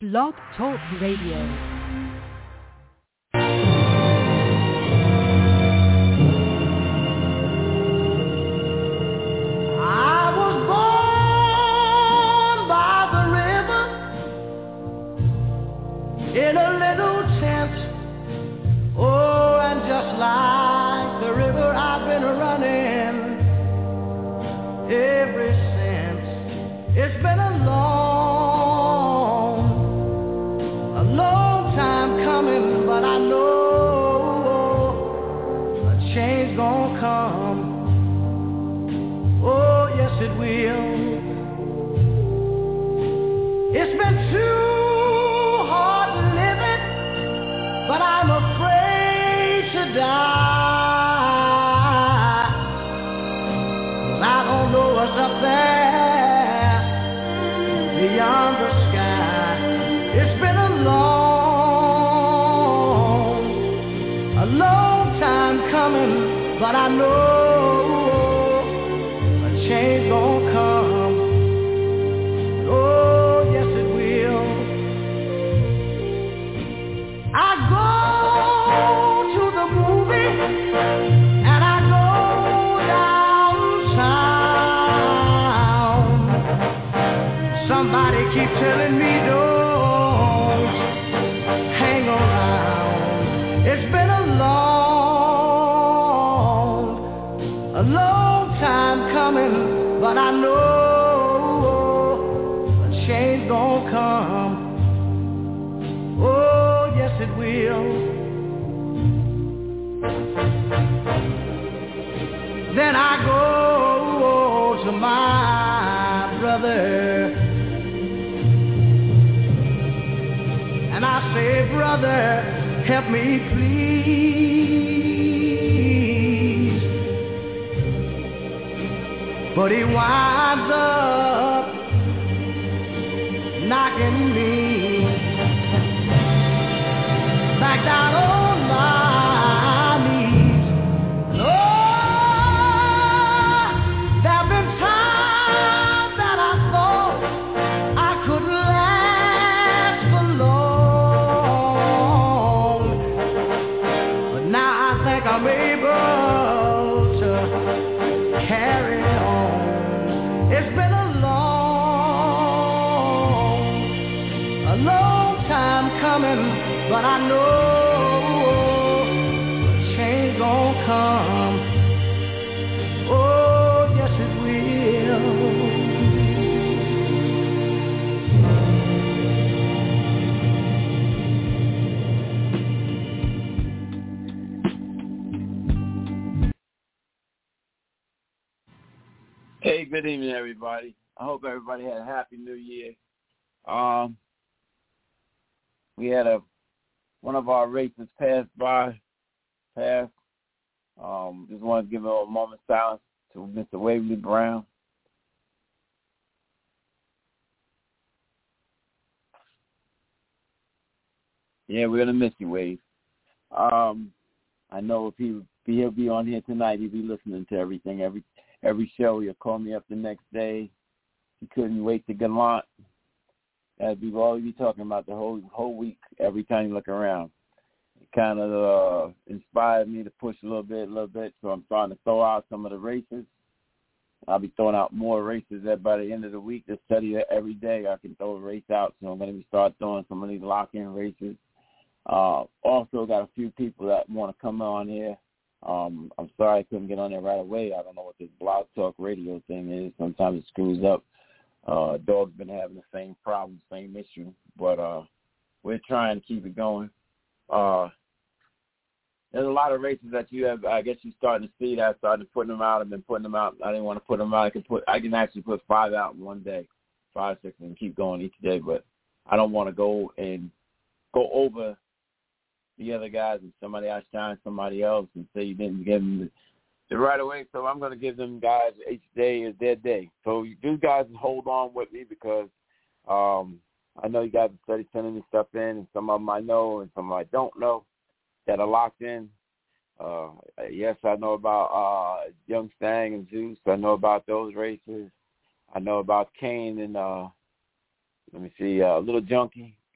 Blog Talk Radio. In a little tent, oh, and just like the river I've been running ever since. It's been a long time coming, but I know a change gonna come. Oh, yes it will. It's been too but I'm afraid to die, 'cause I don't know what's up there beyond the sky. It's been a long time coming, but I know a change gonna come. Oh, yes it will. I go to the movie and I go downtown. Somebody keep telling me don't hang around. It's been a long time coming, but I know a change gonna come. Oh, yes it will. Then I go to my brother and I say, brother, help me please. But he winds up knocking me back down on my knees. Oh, there've been times that I thought I couldn't last for long, but now I think I'm able to carry on. It's been a long time coming, but I know a change gonna come. Oh, yes it will. Hey, good evening, everybody. I hope everybody had a happy New Year. We had one of our races passed. Just want to give a moment of silence to Mr. Waverly Brown. Yeah, we're gonna miss you, Wave. I know if he'll be on here tonight, he'll be listening to everything, every show. He'll call me up the next day. He couldn't wait to Gallant. That'd be all he'd be talking about the whole week. Every time you look around, it kind of inspired me to push a little bit. So I'm starting to throw out some of the races. I'll be throwing out more races by the end of the week. To study it every day, I can throw a race out. So I'm going to start throwing some of these lock-in races. Also got a few people that want to come on here. I'm sorry I couldn't get on there right away. I don't know what this Blog Talk Radio thing is. Sometimes it screws up. Dog's been having the same problem, same issue, but we're trying to keep it going. There's a lot of races that you have. I guess you're starting to see that. I started putting them out. I've been putting them out. I didn't want to put them out. I can actually put 5 out in one day, 5, 6, and keep going each day. But I don't want to go over the other guys and somebody outshine somebody else and say you didn't give them the right away. So I'm going to give them guys each day is their day. So you guys hold on with me because I know you guys are study sending me stuff in, and some of them I know and some I don't know that are locked in. Yes, I know about Young Stang and Zeus. I know about those races. I know about Kane and Little Junkie.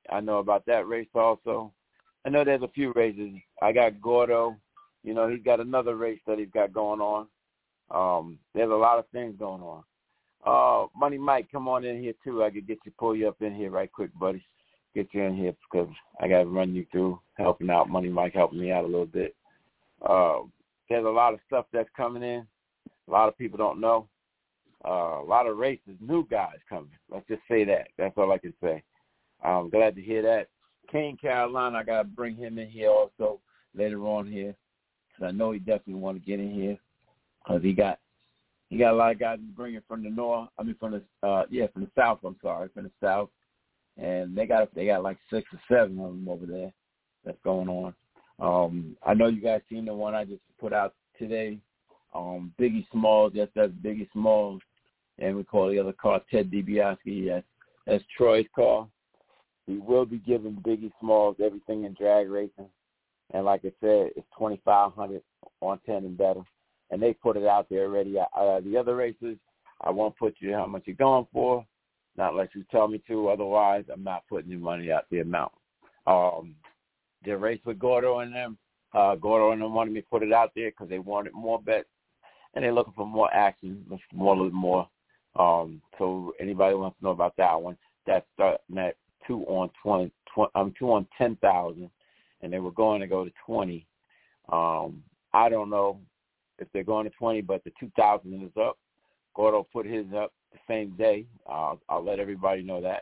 I know about that race also. I know there's a few races. I got Gordo. You know, he's got another race that he's got going on. There's a lot of things going on. Money Mike, come on in here, too. I could pull you up in here right quick, buddy. Get you in here because I got to run you through helping out. Money Mike helping me out a little bit. There's a lot of stuff that's coming in. A lot of people don't know. A lot of races, new guys coming. Let's just say that. That's all I can say. I'm glad to hear that. Kane, Carolina, I got to bring him in here also later on here because I know he definitely want to get in here because he got a lot of guys bringing from the north. I mean, from the south. I'm sorry, from the south, and they got like 6 or 7 of them over there. That's going on. I know you guys seen the one I just put out today. Biggie Smalls, yes, that's Biggie Smalls, and we call the other car Ted DiBiase. That's Troy's car. We will be giving Biggie Smalls everything in drag racing, and like I said, it's $2,500 on 10 and better, and they put it out there already. The other races, I won't put you how much you're going for, not unless you tell me to. Otherwise, I'm not putting your money out the amount. The race with Gordo and them, Gordo and them wanted me to put it out there because they wanted more bets. And they're looking for more action, a little more. So anybody wants to know about that one, that's starting at 2 on 10,000, and they were going to go to 20. I don't know if they're going to 20, but the 2,000 is up. Gordo put his up the same day. I'll let everybody know that.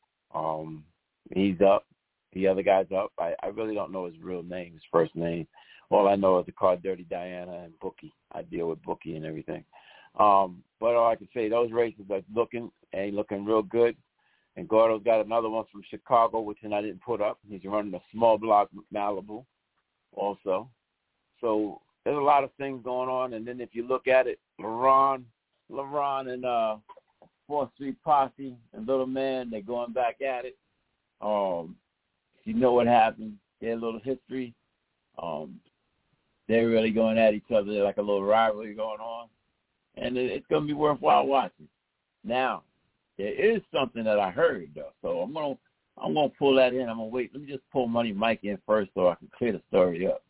He's up. The other guy's up. I really don't know his real name, his first name. All I know is the car Dirty Diana and Bookie. I deal with Bookie and everything. But all I can say, those races are looking real good. And Gordo's got another one from Chicago, which I didn't put up. He's running a small block Malibu also. So there's a lot of things going on. And then if you look at it, LeRon and 4th Street Posse and Little Man, they're going back at it. You know what happened. Their little history. They're really going at each other. They're like a little rivalry going on. And it's going to be worthwhile watching. Now, there is something that I heard, though. So I'm gonna pull that in. I'm going to wait. Let me just pull Money Mike in first so I can clear the story up.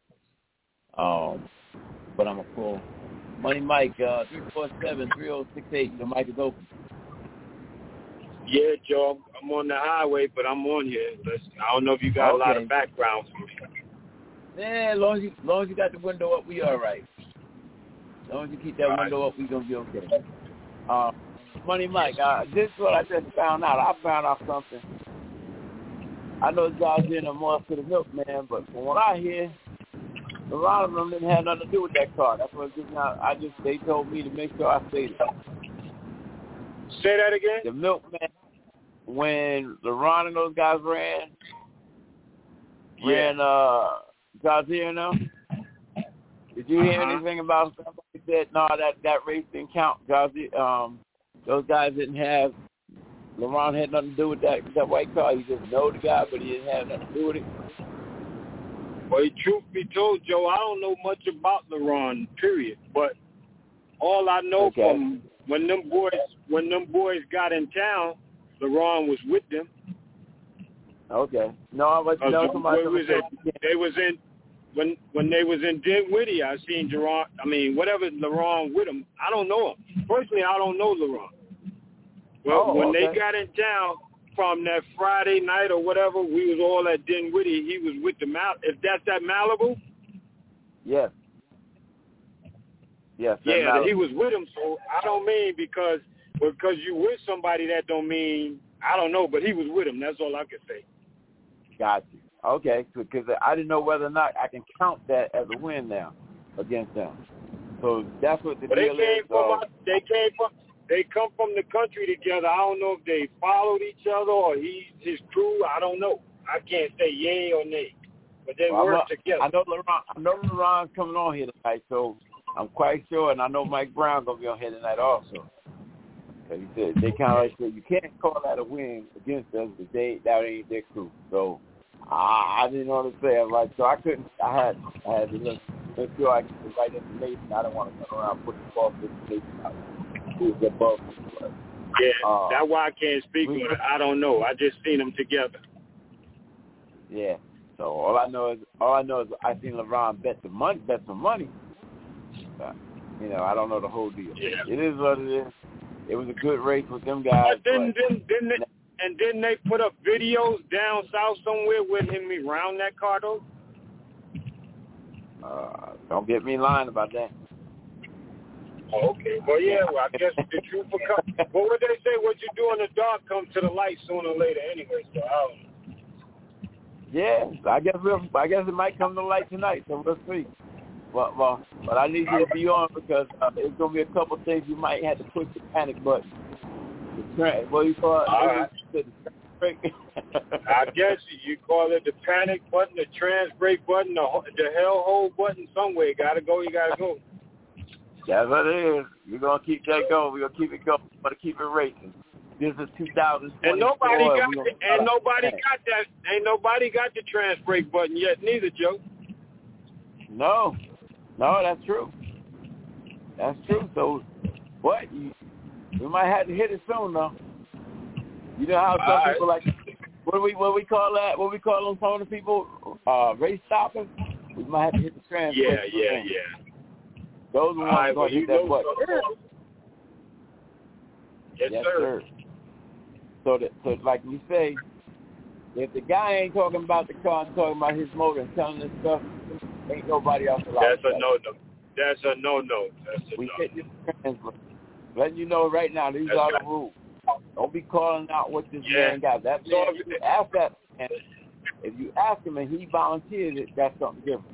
But I'm going to pull Money Mike, 347-3068. The mic is open. Yeah, Joe, I'm on the highway, but I'm on here. I don't know if you got a lot of background for me. Yeah, as long as you got the window up, we all right. As long as you keep that window up, we going to be okay. Money Mike, this is what I just found out. I found out something. I know this guy's in a more to the milkman, but from what I hear, a lot of them didn't have nothing to do with that car. That's what they told me to make sure I say that. Say that again? The milkman, when LeRon and those guys ran Jazier and them, did you hear anything about somebody said, no, that race didn't count? Jazier, those guys didn't have, LeRon had nothing to do with that white car. He just know the guy, but he didn't have nothing to do with it. Well, truth be told, Joe, I don't know much about LeRon, period. But all I know from when them boys got in town, LeRon was with them. Okay. No, I was they was in when they was in Dinwiddie. I seen whatever LeRon with him. I don't know him personally. I don't know LeRon. Well, when they got in town from that Friday night or whatever, we was all at Dinwiddie. He was with the if that's that Malibu. Yes. Yes. Yeah, he was with him. So I don't mean because you with somebody, that don't mean, I don't know, but he was with him. That's all I can say. Got you. Okay, because I didn't know whether or not I can count that as a win now against them. So that's what the deal is. They come from the country together. I don't know if they followed each other or his crew. I don't know. I can't say yay or nay, but they work together. I know LeRon's coming on here tonight, so I'm quite sure, and I know Mike Brown going to be on here tonight also. Because he said, they kind of like said, you can't call that a win against us because that ain't their crew. So I didn't know what to say. I had to make sure I get the right information. I don't want to come around and put the false information out. Who's above me. Yeah, that's why I can't speak on it. I don't know. I just seen them together. Yeah. So all I know is I seen LeBron bet some money. You know, I don't know the whole deal. Yeah. It is what it is. It was a good race with them guys. Didn't they put up videos down south somewhere with him around that car though? Don't get me lying about that. Oh, okay. Well, yeah. Well, I guess the truth will come. What would they say? What you do in the dark comes to the light sooner or later, anyway. So I don't know. Yeah, I guess it might come to light tonight. So we'll see. But I need you to be on because it's gonna be a couple things you might have to push the panic button. What do you call it? All right. I guess you call it the panic button, the trans brake button, the hell hold button. Somewhere you gotta go. That's what it is. We're gonna keep that going. We're gonna keep it going. We're gonna keep it racing. This is 2024. And nobody that. Ain't nobody got the trans brake button yet, neither, Joe. No, that's true. That's true. So, what? We might have to hit it soon, though. You know how some people like, what we call that? What we call them, some of the people, race stoppers? We might have to hit the trans brake. Yeah. Those are the ones going to hit that button. Yes, sir. So like we say, if the guy ain't talking about the car and talking about his motor and telling us stuff, ain't nobody else allowed. That's a no-no. We hit your trans brake. Letting you know right now, these are the rules. Don't be calling out what this man got. That man, if you ask that man, if you ask him and he volunteered it, that's something different.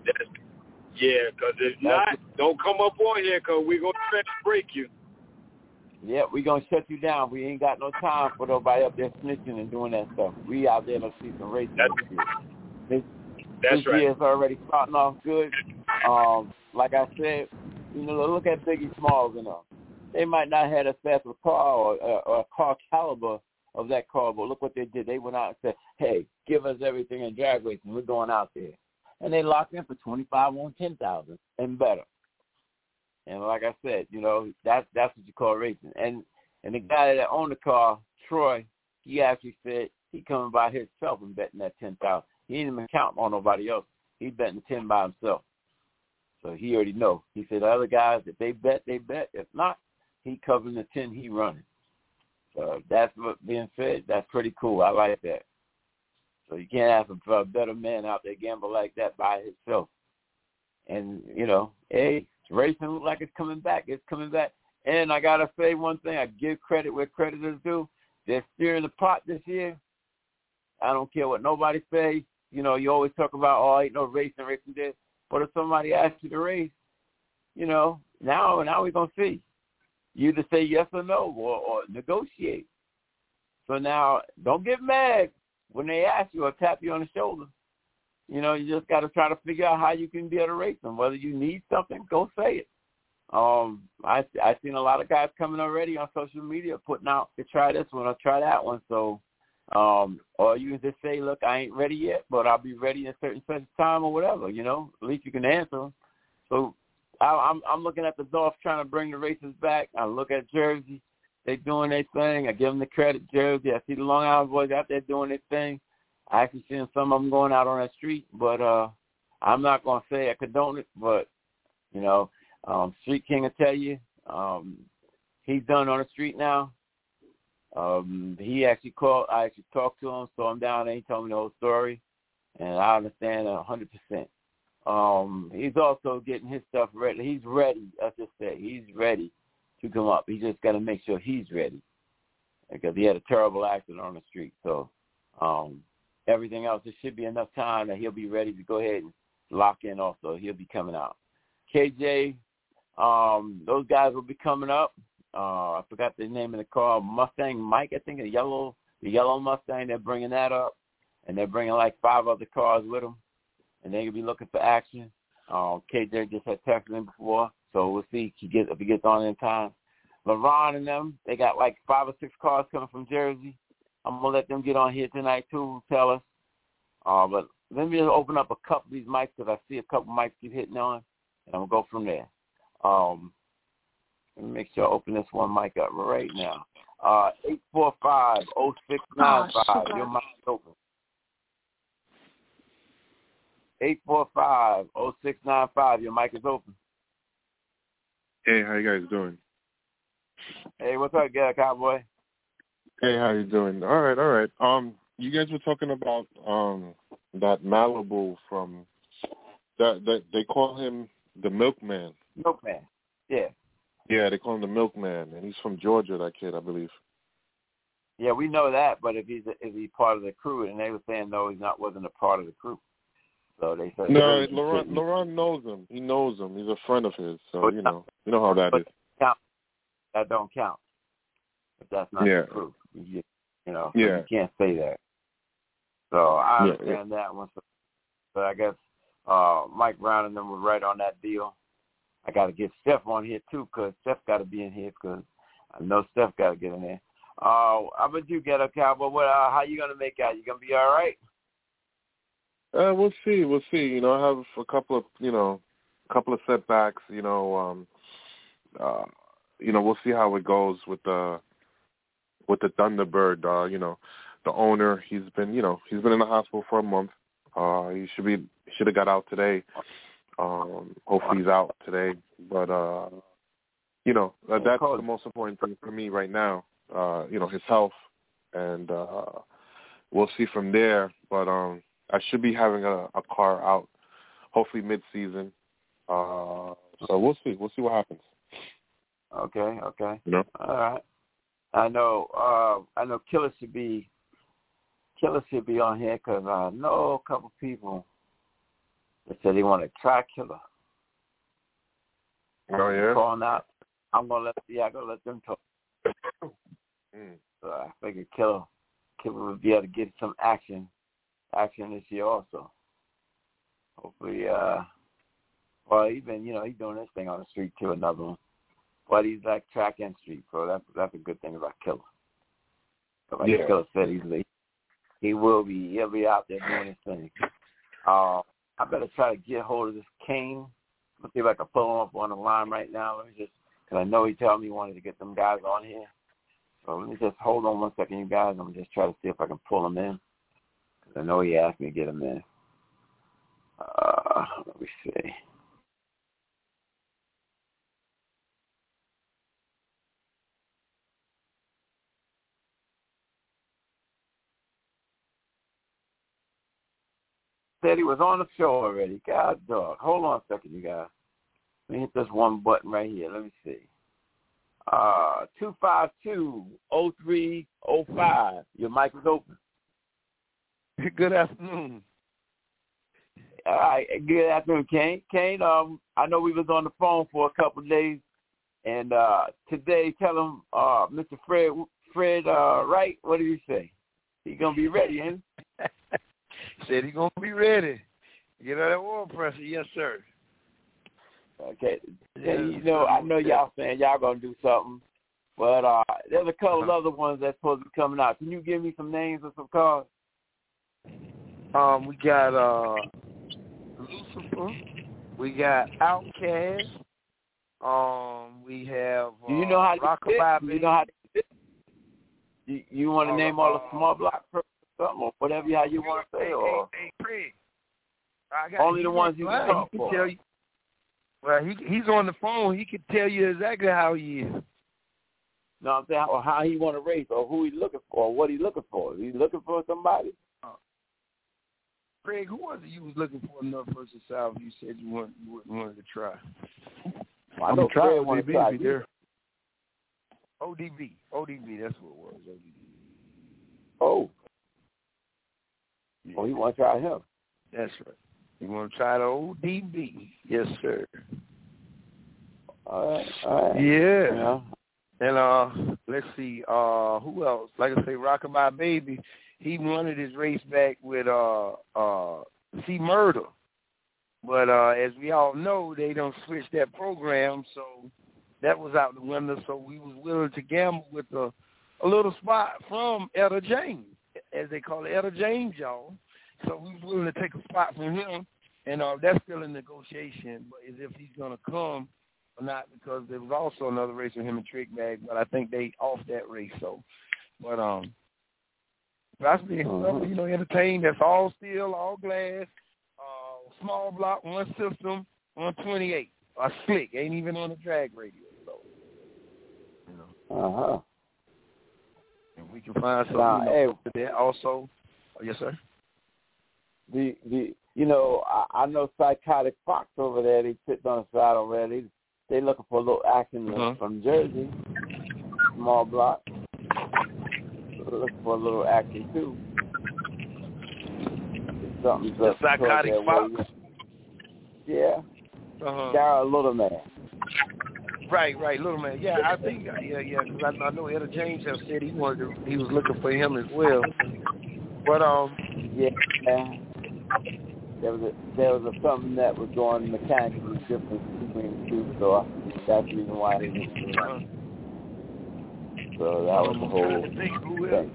Because if not, don't come up on here because we're going to break you. Yeah, we're going to shut you down. We ain't got no time for nobody up there snitching and doing that stuff. We out there to see some racing. This year is already starting off good. Like I said, look at Biggie Smalls and them. They might not have a special car or a car caliber of that car, but look what they did. They went out and said, hey, give us everything in drag racing. We're going out there. And they locked in for 25 on 10,000 and better. And like I said, that's what you call racing. And the guy that owned the car, Troy, he actually said he coming by himself and betting that 10,000. He ain't even counting on nobody else. He betting the 10 by himself. So he already know. He said the other guys, if they bet, they bet. If not, he covering the 10 he running. So that's what being said. That's pretty cool. I like that. So you can't ask him for a better man out there gamble like that by himself. And, hey, racing looks like it's coming back. It's coming back. And I got to say one thing. I give credit where credit is due. They're steering the pot this year. I don't care what nobody say. You always talk about, ain't no racing there. But if somebody asks you to race, now we're going to see. You either say yes or no or negotiate. So now don't get mad when they ask you or tap you on the shoulder. You just got to try to figure out how you can be able to race them. Whether you need something, go say it. I've seen a lot of guys coming already on social media putting out to try this one or try that one. So, or you can just say, look, I ain't ready yet, but I'll be ready at a certain time or whatever, At least you can answer them. So I'm looking at the North trying to bring the races back. I look at Jersey. They doing their thing. I give them the credit, Jersey. I see the Long Island boys out there doing their thing. I actually seen some of them going out on that street, but I'm not going to say I condone it, but, Street King will tell you he's done on the street now. He actually called. I actually talked to him, saw him down there. He told me the whole story, and I understand 100%. He's also getting his stuff ready. He's ready, as I said. He's ready to come up. He just got to make sure he's ready because he had a terrible accident on the street. So everything else, there should be enough time that he'll be ready to go ahead and lock in also. He'll be coming out. KJ, those guys will be coming up. I forgot the name of the car. Mustang Mike, I think, the yellow Mustang. They're bringing that up, and they're bringing like 5 other cars with them, and they're going to be looking for action. KJ just had texted him before, so we'll see if he gets on in time. LeBron and them, they got like 5 or 6 cars coming from Jersey. I'm going to let them get on here tonight, too, tell us. But let me just open up a couple of these mics because I see a couple mics keep hitting on, and I'm going to go from there. Let me make sure I open this one mic up right now. 845-0695. Your mic is open. 845-0695. Your mic is open. Hey, how you guys doing? Hey, what's up, Cowboy? Hey, how you doing? All right. You guys were talking about that Malibu from that they call him the Milkman. Milkman. Yeah. Yeah, they call him the Milkman, and he's from Georgia. That kid, I believe. Yeah, we know that, but if he's part of the crew, and they were saying no, wasn't a part of the crew. So they said no. Laurent knows him. He knows him. He's a friend of his. So you know how that is. That don't count. But that's not the crew. You can't say that. So I understand that one. But I guess Mike Brown and them were right on that deal. I got to get Steph on here too, because Steph got to be in here, because I know Steph got to get in there. How about you, Ghetto Cowboy? How you gonna make out? You gonna be all right? We'll see. You know, I have a couple of setbacks. We'll see how it goes with the Thunderbird. The owner. He's been in the hospital for a month. He should have got out today. Hopefully he's out today. But that's the most important thing for me right now. His health, and we'll see from there. But I should be having a car out, hopefully mid-season. So we'll see. We'll see what happens. Okay. All right. I know Killer should be on here, because I know a couple people that said they want to try Killer. Oh yeah. Calling out. I'm gonna let them talk. So I figured Killer would be able to get some action this year also. Hopefully, he's been, he's doing this thing on the street too, another one. But he's like track and street, so that's a good thing about Killer. But like Killer said, he'll be out there doing his thing. I better try to get hold of this Kane. Let's see if I can pull him up on the line right now. Because I know he told me he wanted to get them guys on here. So let me just hold on one second, you guys. I'm just trying to see if I can pull him in, because I know he asked me to get him in. Let me see. Said he was on the show already. God dog. Hold on a second, you guys. Let me hit this one button right here. Let me see. 252-0305. Your mic is open. Good afternoon. All right. Good afternoon, Kane. Kane, I know we was on the phone for a couple of days, and today, tell him, Mr. Fred Wright, what did he say? He gonna be ready, ain't he? Said he gonna be ready. Get out that oil pressure, yes, sir. Okay. I know y'all saying y'all gonna do something, but there's a couple other ones that's supposed to be coming out. Can you give me some names of some cars? We got Lucifer. We got Outcast. We have Do you know how to Rockabye. Do you know how to you want to name all the small block or something, or whatever how you want to say, or hey, Craig. only the ones you can talk for? Tell you. Well, he's on the phone. He can tell you exactly how he is. No, I'm saying how he want to race, or who he's looking for, or what he's looking for. Is he looking for somebody? Craig, who was it you was looking for in North versus South? You said you wanted to try. Well, I know Craig wanted to try there. ODB, that's what it was. ODB. Oh. Oh, he want to try him. That's right. You want to try the ODB? Yes, sir. All right. Yeah. And let's see, who else? Like I say, Rockabye Baby. He wanted his race back with C Murder, but as we all know, they don't switch that program, so that was out the window. So we was willing to gamble with a little spot from Etta James, as they call it, Etta James, y'all. So we was willing to take a spot from him, and that's still in negotiation, but as if he's going to come or not, because there was also another race with him and Trick Bag, but I think they off that race. So, but possibly, entertained. That's all steel, all glass. small block, one system, 128. A slick, ain't even on the drag radio. So, and we can find something there also. Oh, yes, sir. I know Psychotic Fox over there. They sit on the side already. They looking for a little action from Jersey, small block. Looking for a little action too. Something the Psychotic Fox. Yeah. Daryl Little Man. Right, Little Man. Yeah, I think, because I know Etta James have said he was looking for him as well. But there was something that was going mechanically different between the two, so that's the reason why they didn't do that. So that was the whole thing.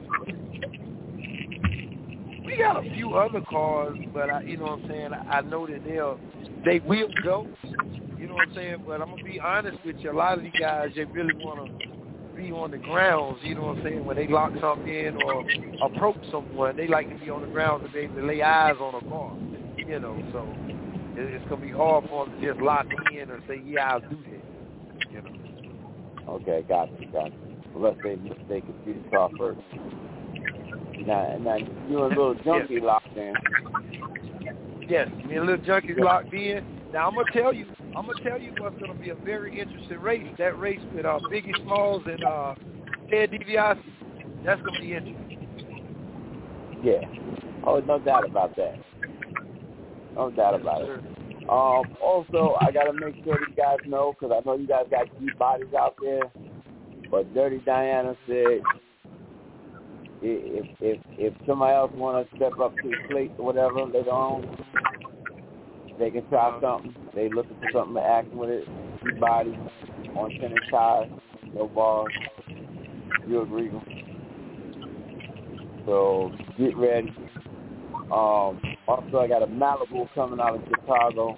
We got a few other cars, but you know what I'm saying, I know that they will go. You know what I'm saying? But I'm going to be honest with you. A lot of these guys, they really want to be on the grounds, you know what I'm saying? When they lock something in or approach someone, they like to be on the ground to be able to lay eyes on a car, you know. So it's going to be hard for them to just lock in and say, yeah, I'll do that, you know. Okay, got you. Unless they can see the car first. Now you and Little Junkie locked in. Yes, me and Little Junkie's locked in. Now I'm gonna tell you what's gonna be a very interesting race. That race with Biggie Smalls and Ted DiBiase. That's gonna be interesting. Yeah. Oh, no doubt about that. No doubt about it. Also, I gotta make sure these guys know, because I know you guys got deep bodies out there. But Dirty Diana said, if somebody else want to step up to the plate or whatever later on, they can try something. They looking for something to act with it. Deep body on tennis tires, no bars. You agree? So get ready. Also, I got a Malibu coming out of Chicago.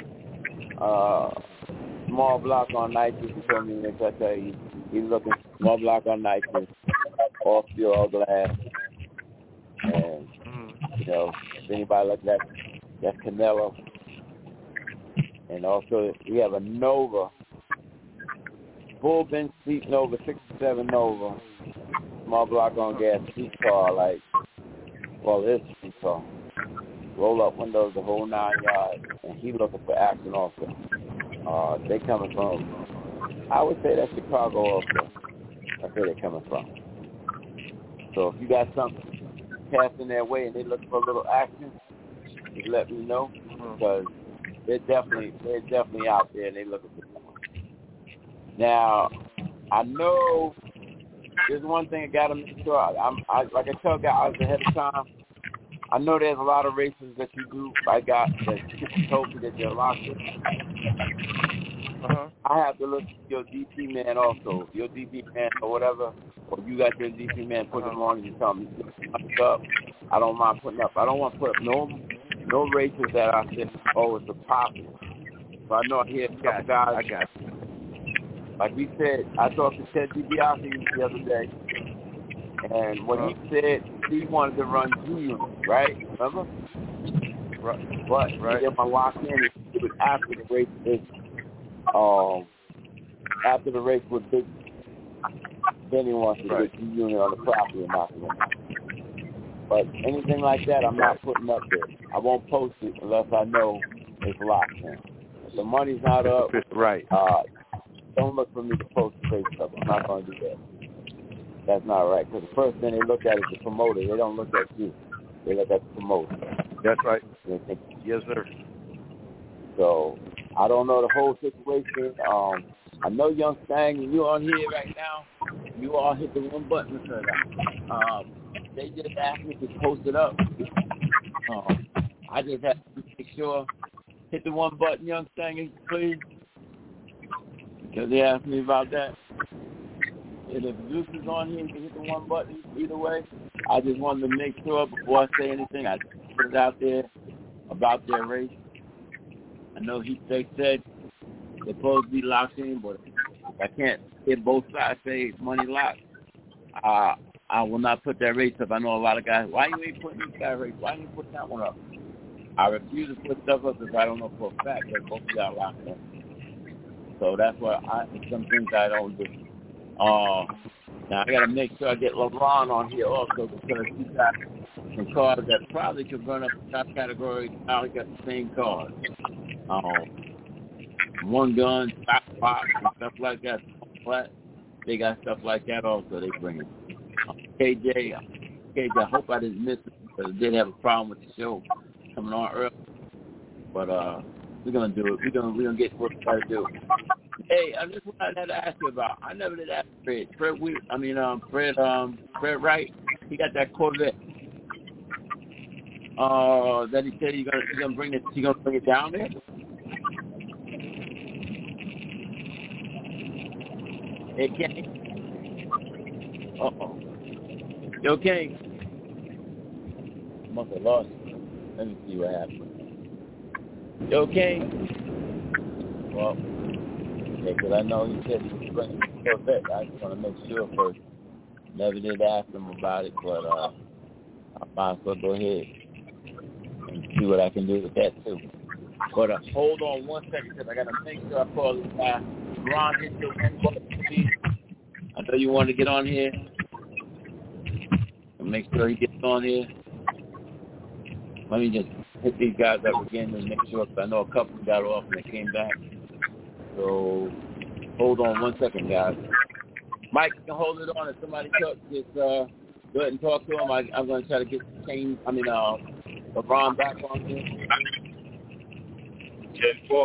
Small block on nitrous. He told me that I tell you, he's looking small block on nitrous, all steel, all glass. And, you know, if anybody like that, that's Canelo. And also, we have a Nova, full bench seat Nova, 67 Nova, small block on gas, street car, it's street car. Roll up windows, the whole 9 yards, and he looking for action also. They coming from, I would say that's Chicago also. That's where they're coming from. So if you got something passing their way and they looking for a little action, just let me know, because they're definitely out there and they looking for something. Now, I know there's one thing I got to make sure. I like I tell guys ahead of time, I know there's a lot of races that you do. I got that you told me that you're locked in. I have to look at your DP man also. Your DP man or whatever, or you got your DP man put them on and you tell me up. I don't mind putting up. I don't want to put up no races that I said, it's a profit. So I know I hear a couple guys. I got you. Like we said, I talked to Ted DiBiase the other day, and when he said he wanted to run 2 units, right? Remember? Right. But if I locked in, it was after the race. After the race with Big, then he wants to get 2 units on the property and knock it out. But anything like that, I'm not putting up there. I won't post it unless I know it's locked in. If the money's not up, don't look for me to post the race stuff. I'm not going to do that. That's not right. Because the first thing they look at is the promoter. They don't look at you. They look at the promoter. That's right. Yes, sir. So I don't know the whole situation. I know Young Stang, and you on here right now. You all hit the one button because they just asked me to post it up. I just have to make sure, hit the one button, Young Stang, please. Because they asked me about that. And if Zeus is on here, you can hit the one button either way. I just wanted to make sure before I say anything, I put it out there about their race. I know they said they're supposed to be locked in, but if I can't hit both sides say money locked, I will not put that race up. I know a lot of guys, why you ain't putting this guy race? Why you put that one up? I refuse to put stuff up if I don't know for a fact that both of y'all locked in. So that's why some things I don't do. Now I got to make sure I get LeBron on here also because he got some cards that probably could run up the top category. Now he got the same cards. One gun, stock box, and stuff like that. They got stuff like that also they bring it. KJ, I hope I didn't miss it because I did have a problem with the show coming on early. But we're gonna do it. We're gonna get what we gotta do. Hey, this is what I had to ask you about. I never did ask Fred. Fred Wright. He got that Corvette. That he said he's gonna bring it down there. Hey, King. Uh-oh. Yo, King. Must have lost you. Let me see what happened. Yo, King. Well, yeah, because I know he said he was bringing the Corvette. I just want to make sure first. Never did ask him about it, but I might as well go ahead and see what I can do with that, too. But hold on one second, because I got to make sure I call this guy. Ron hit the one button, please. I know you want to get on here. Make sure he gets on here. Let me just hit these guys up again and make sure, because I know a couple got off and they came back. So hold on one second, guys. Mike, you can hold it on. If somebody just go ahead and talk to him. I'm going to try to get LeBron back on here. 10-4.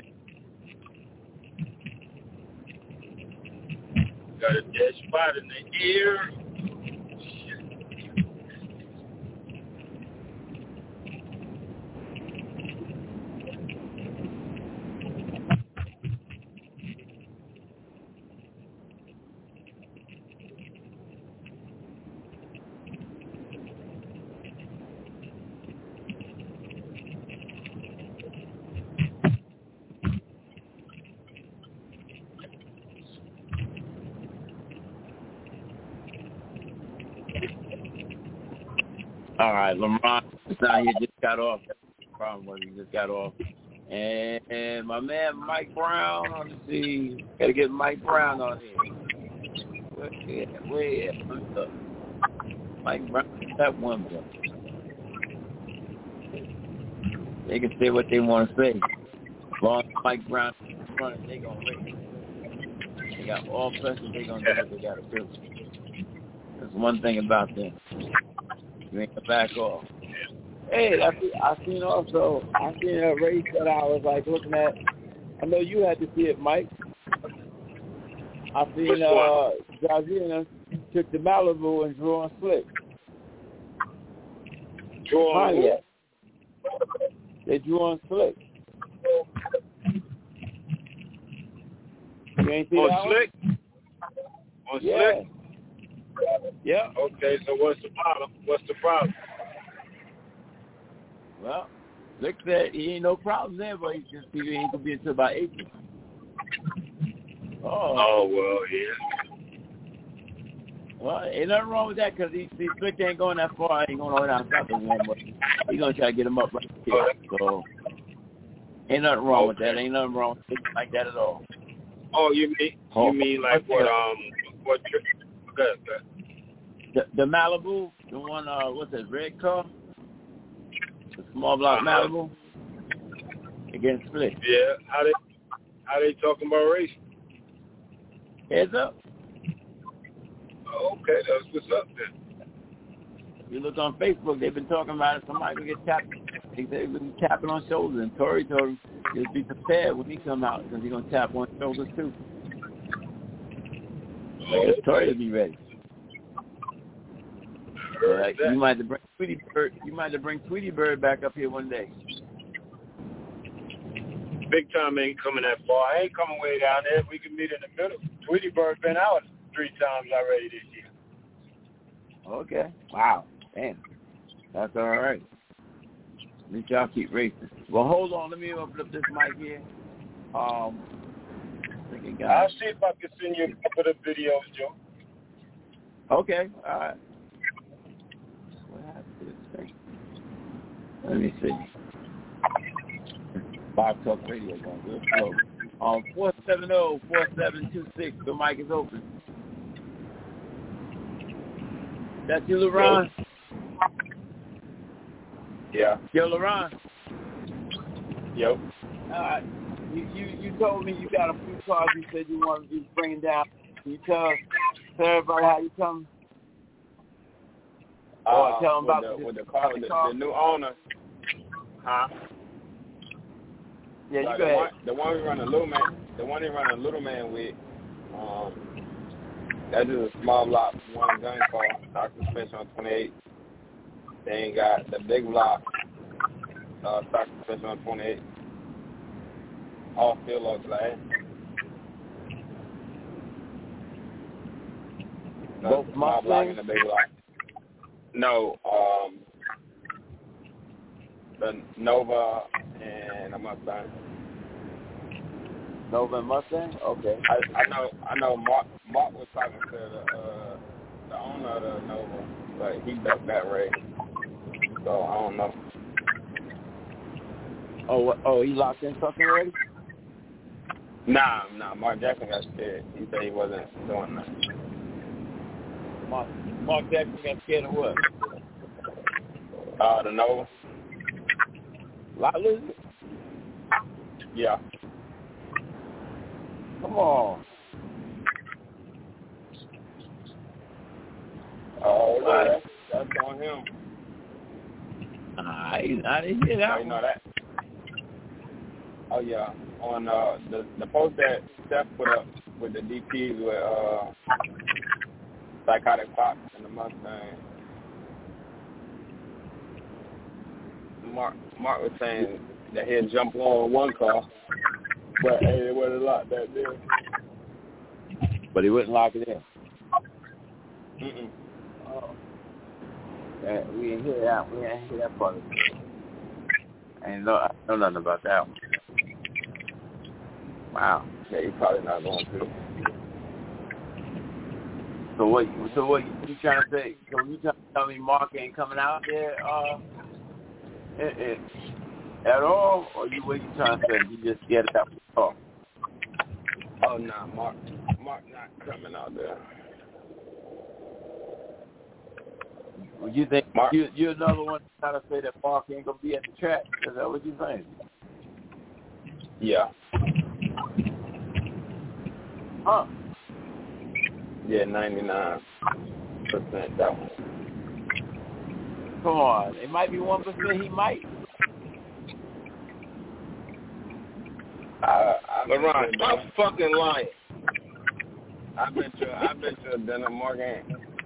Got a dead spot in the ear. All right, LeBron now he just got off. That's the problem was he just got off. And my man Mike Brown, let's see. Got to get Mike Brown on here. Where? Mike Brown, that one boy. They can say what they want to say. As long as Mike Brown is running, they going to win. They got all pressure. They going to do what they got to do. That's one thing about them. You ain't gonna back off. Hey, I seen a race that I was like looking at. I know you had to see it, Mike. I seen Jazina took the Malibu and drew on slick. Drew on what? They drew on slick. You ain't see on that slick? One? On slick? Yeah. Okay, so what's the problem? Well, Slick said he ain't no problem there, but he ain't gonna be until about April. Oh well, yeah. Well, ain't nothing wrong with that because Slick ain't going that far. He ain't going all the way down south of one, but he's gonna try to get him up right here. So ain't nothing wrong with that. Ain't nothing wrong with things like that at all. Oh, you mean like what? Good. The Malibu, the one, what's that, red car? The small block Malibu against Slick. Yeah, how they talking about racing? Heads up. Oh, okay, that's what's up then. If you look on Facebook, they've been talking about it. Somebody will get tapped. They've been tapping on shoulders, and Tori told him he'll be prepared when he come out because he's gonna tap on shoulders too. I guess Tori will be ready. So you might have to bring Tweety Bird. You might have to bring Tweety Bird back up here one day. Big time ain't coming that far. I ain't coming way down there. We can meet in the middle. Tweety Bird been out 3 times already this year. Okay. Wow. Damn. That's all right. At least y'all keep racing. Well, hold on. Let me open up this mic here. I'll see if I can send you a couple of videos, Joe. Okay. All right. What happened to this thing? Let me see. Bob Talk Radio going real slow. 470-4726. The mic is open. That's you, LeRon? Yeah. Yo, LeRon. Yo. You told me you got a few cars you said you wanted to be bringing down. Can you tell everybody how you come? Or tell them about the car, the new owner. Huh? Yeah, you go ahead. The one we run a little man. The one he run a little man with. That's just a small block, one gun car, stock suspension on 28. Then got the big block, stock suspension on 28. All steel on glass. Both small block and the big block. No, the Nova and a Mustang. Nova and Mustang? Okay. I know. Mark was talking to the owner of the Nova, but he ducked that race, so I don't know. Oh, he locked in something already? Nah. Mark Jackson got scared. He said he wasn't doing that. Mark Jackson got scared of what? The Nova. Lot lizard? Yeah. Come on. Oh, right. That's on him. I didn't hear that. Oh, you know that? Oh, yeah. On the post that Steph put up with the DPs with Psychotic Fox and the Mustang, Mark was saying that he'd jump on one car, but hey, it wasn't locked that there. But he wouldn't lock it in. Mm-mm. Oh. Yeah, we didn't hear that. We didn't hear that part of it. I know nothing about that one. Wow. Yeah, he's probably not going to. So what you trying to say? So you trying to tell me Mark ain't coming out there at all, or what you trying to say? You just get it out. Oh nah, Mark not coming out there. Well, you think Mark, you're another one trying to say that Mark ain't gonna be at the track? Is that what you're saying? Yeah. Huh? Yeah, 99% that one. Come on, it might be 1%. He might. LeRon, stop fucking lying. I bet you a dinner, Mark ain't.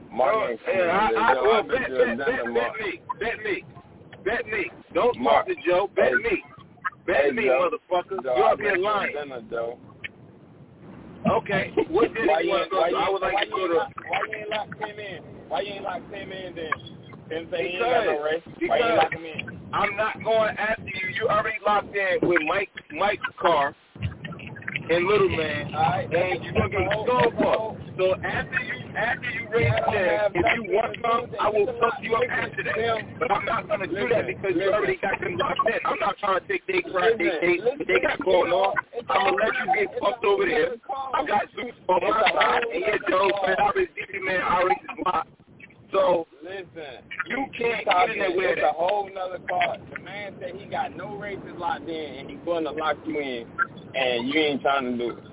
Bet me. Don't talk to Joe. Bet me. Bet me, Joe, motherfucker. You're up here lying. Dinner, Joe. Okay. What did why you ain't lock Tim in? Why you ain't lock Tim in then? Tim say he ain't got no race. Why you ain't lock him in? I'm not going after you. You already locked in with Mike's car and Little Man. All right. And you're going to get scored for. So after you raise them, if you want some, I will fuck you up after that. But I'm not going to do that because you already got them locked in. I'm not trying to take their Friday they got going on. I'm going to let you get fucked over there. I got Zeus on my side, and yeah, Joe, man, I already locked. So, listen, you can't get in there with it. It's a whole nother car. The man said he got no races locked in, and he's going to lock you in, and you ain't trying to do it.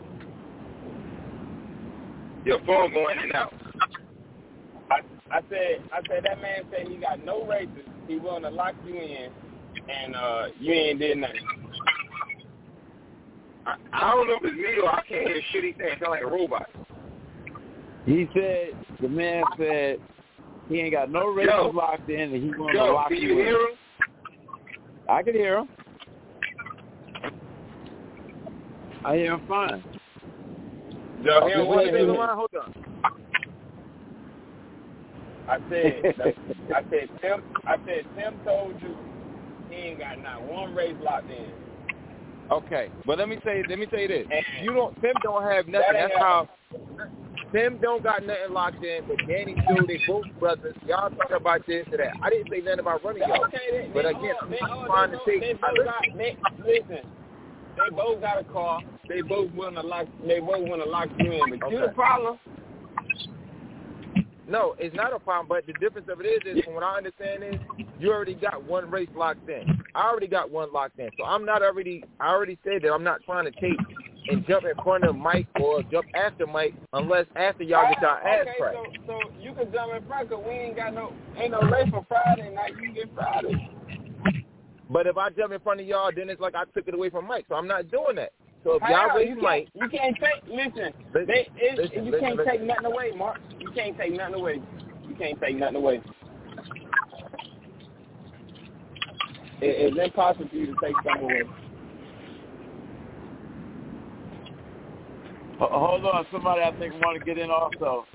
Your phone going in and out. I said that man said he got no races. He willing to lock you in, and you ain't did nothing. I don't know if it's me or I can't hear shit he's saying. It sound like a robot. He said, the man said he ain't got no races locked in, and he willing to lock you in. Can you hear him? I can hear him. I hear him fine. Joe, hold on. I said Tim told you he ain't got not one race locked in. Okay, but let me tell you this: and Tim don't have nothing. That's how. Tim don't got nothing locked in, but Danny do. They both brothers. Y'all talk about this or that. I didn't say nothing about running y'all. Okay, but again, I'm trying to say. Listen, they both got a car. They both want to lock. They both want to lock you in. But you the problem. No, it's not a problem. But the difference of it is from what I understand is you already got one race locked in. I already got one locked in. So I'm not already. I already said that I'm not trying to take and jump in front of Mike or jump after Mike unless after y'all get y'all ass cracked. So you can jump in front because we ain't no race for Friday night. You get Friday. But if I jump in front of y'all, then it's like I took it away from Mike. So I'm not doing that. So if y'all race Mike, you can't take. Listen, you can't take nothing away, Mark. You can't take nothing away. You can't take nothing away. It's impossible for you to take something away. Hold on, somebody I think want to get in also.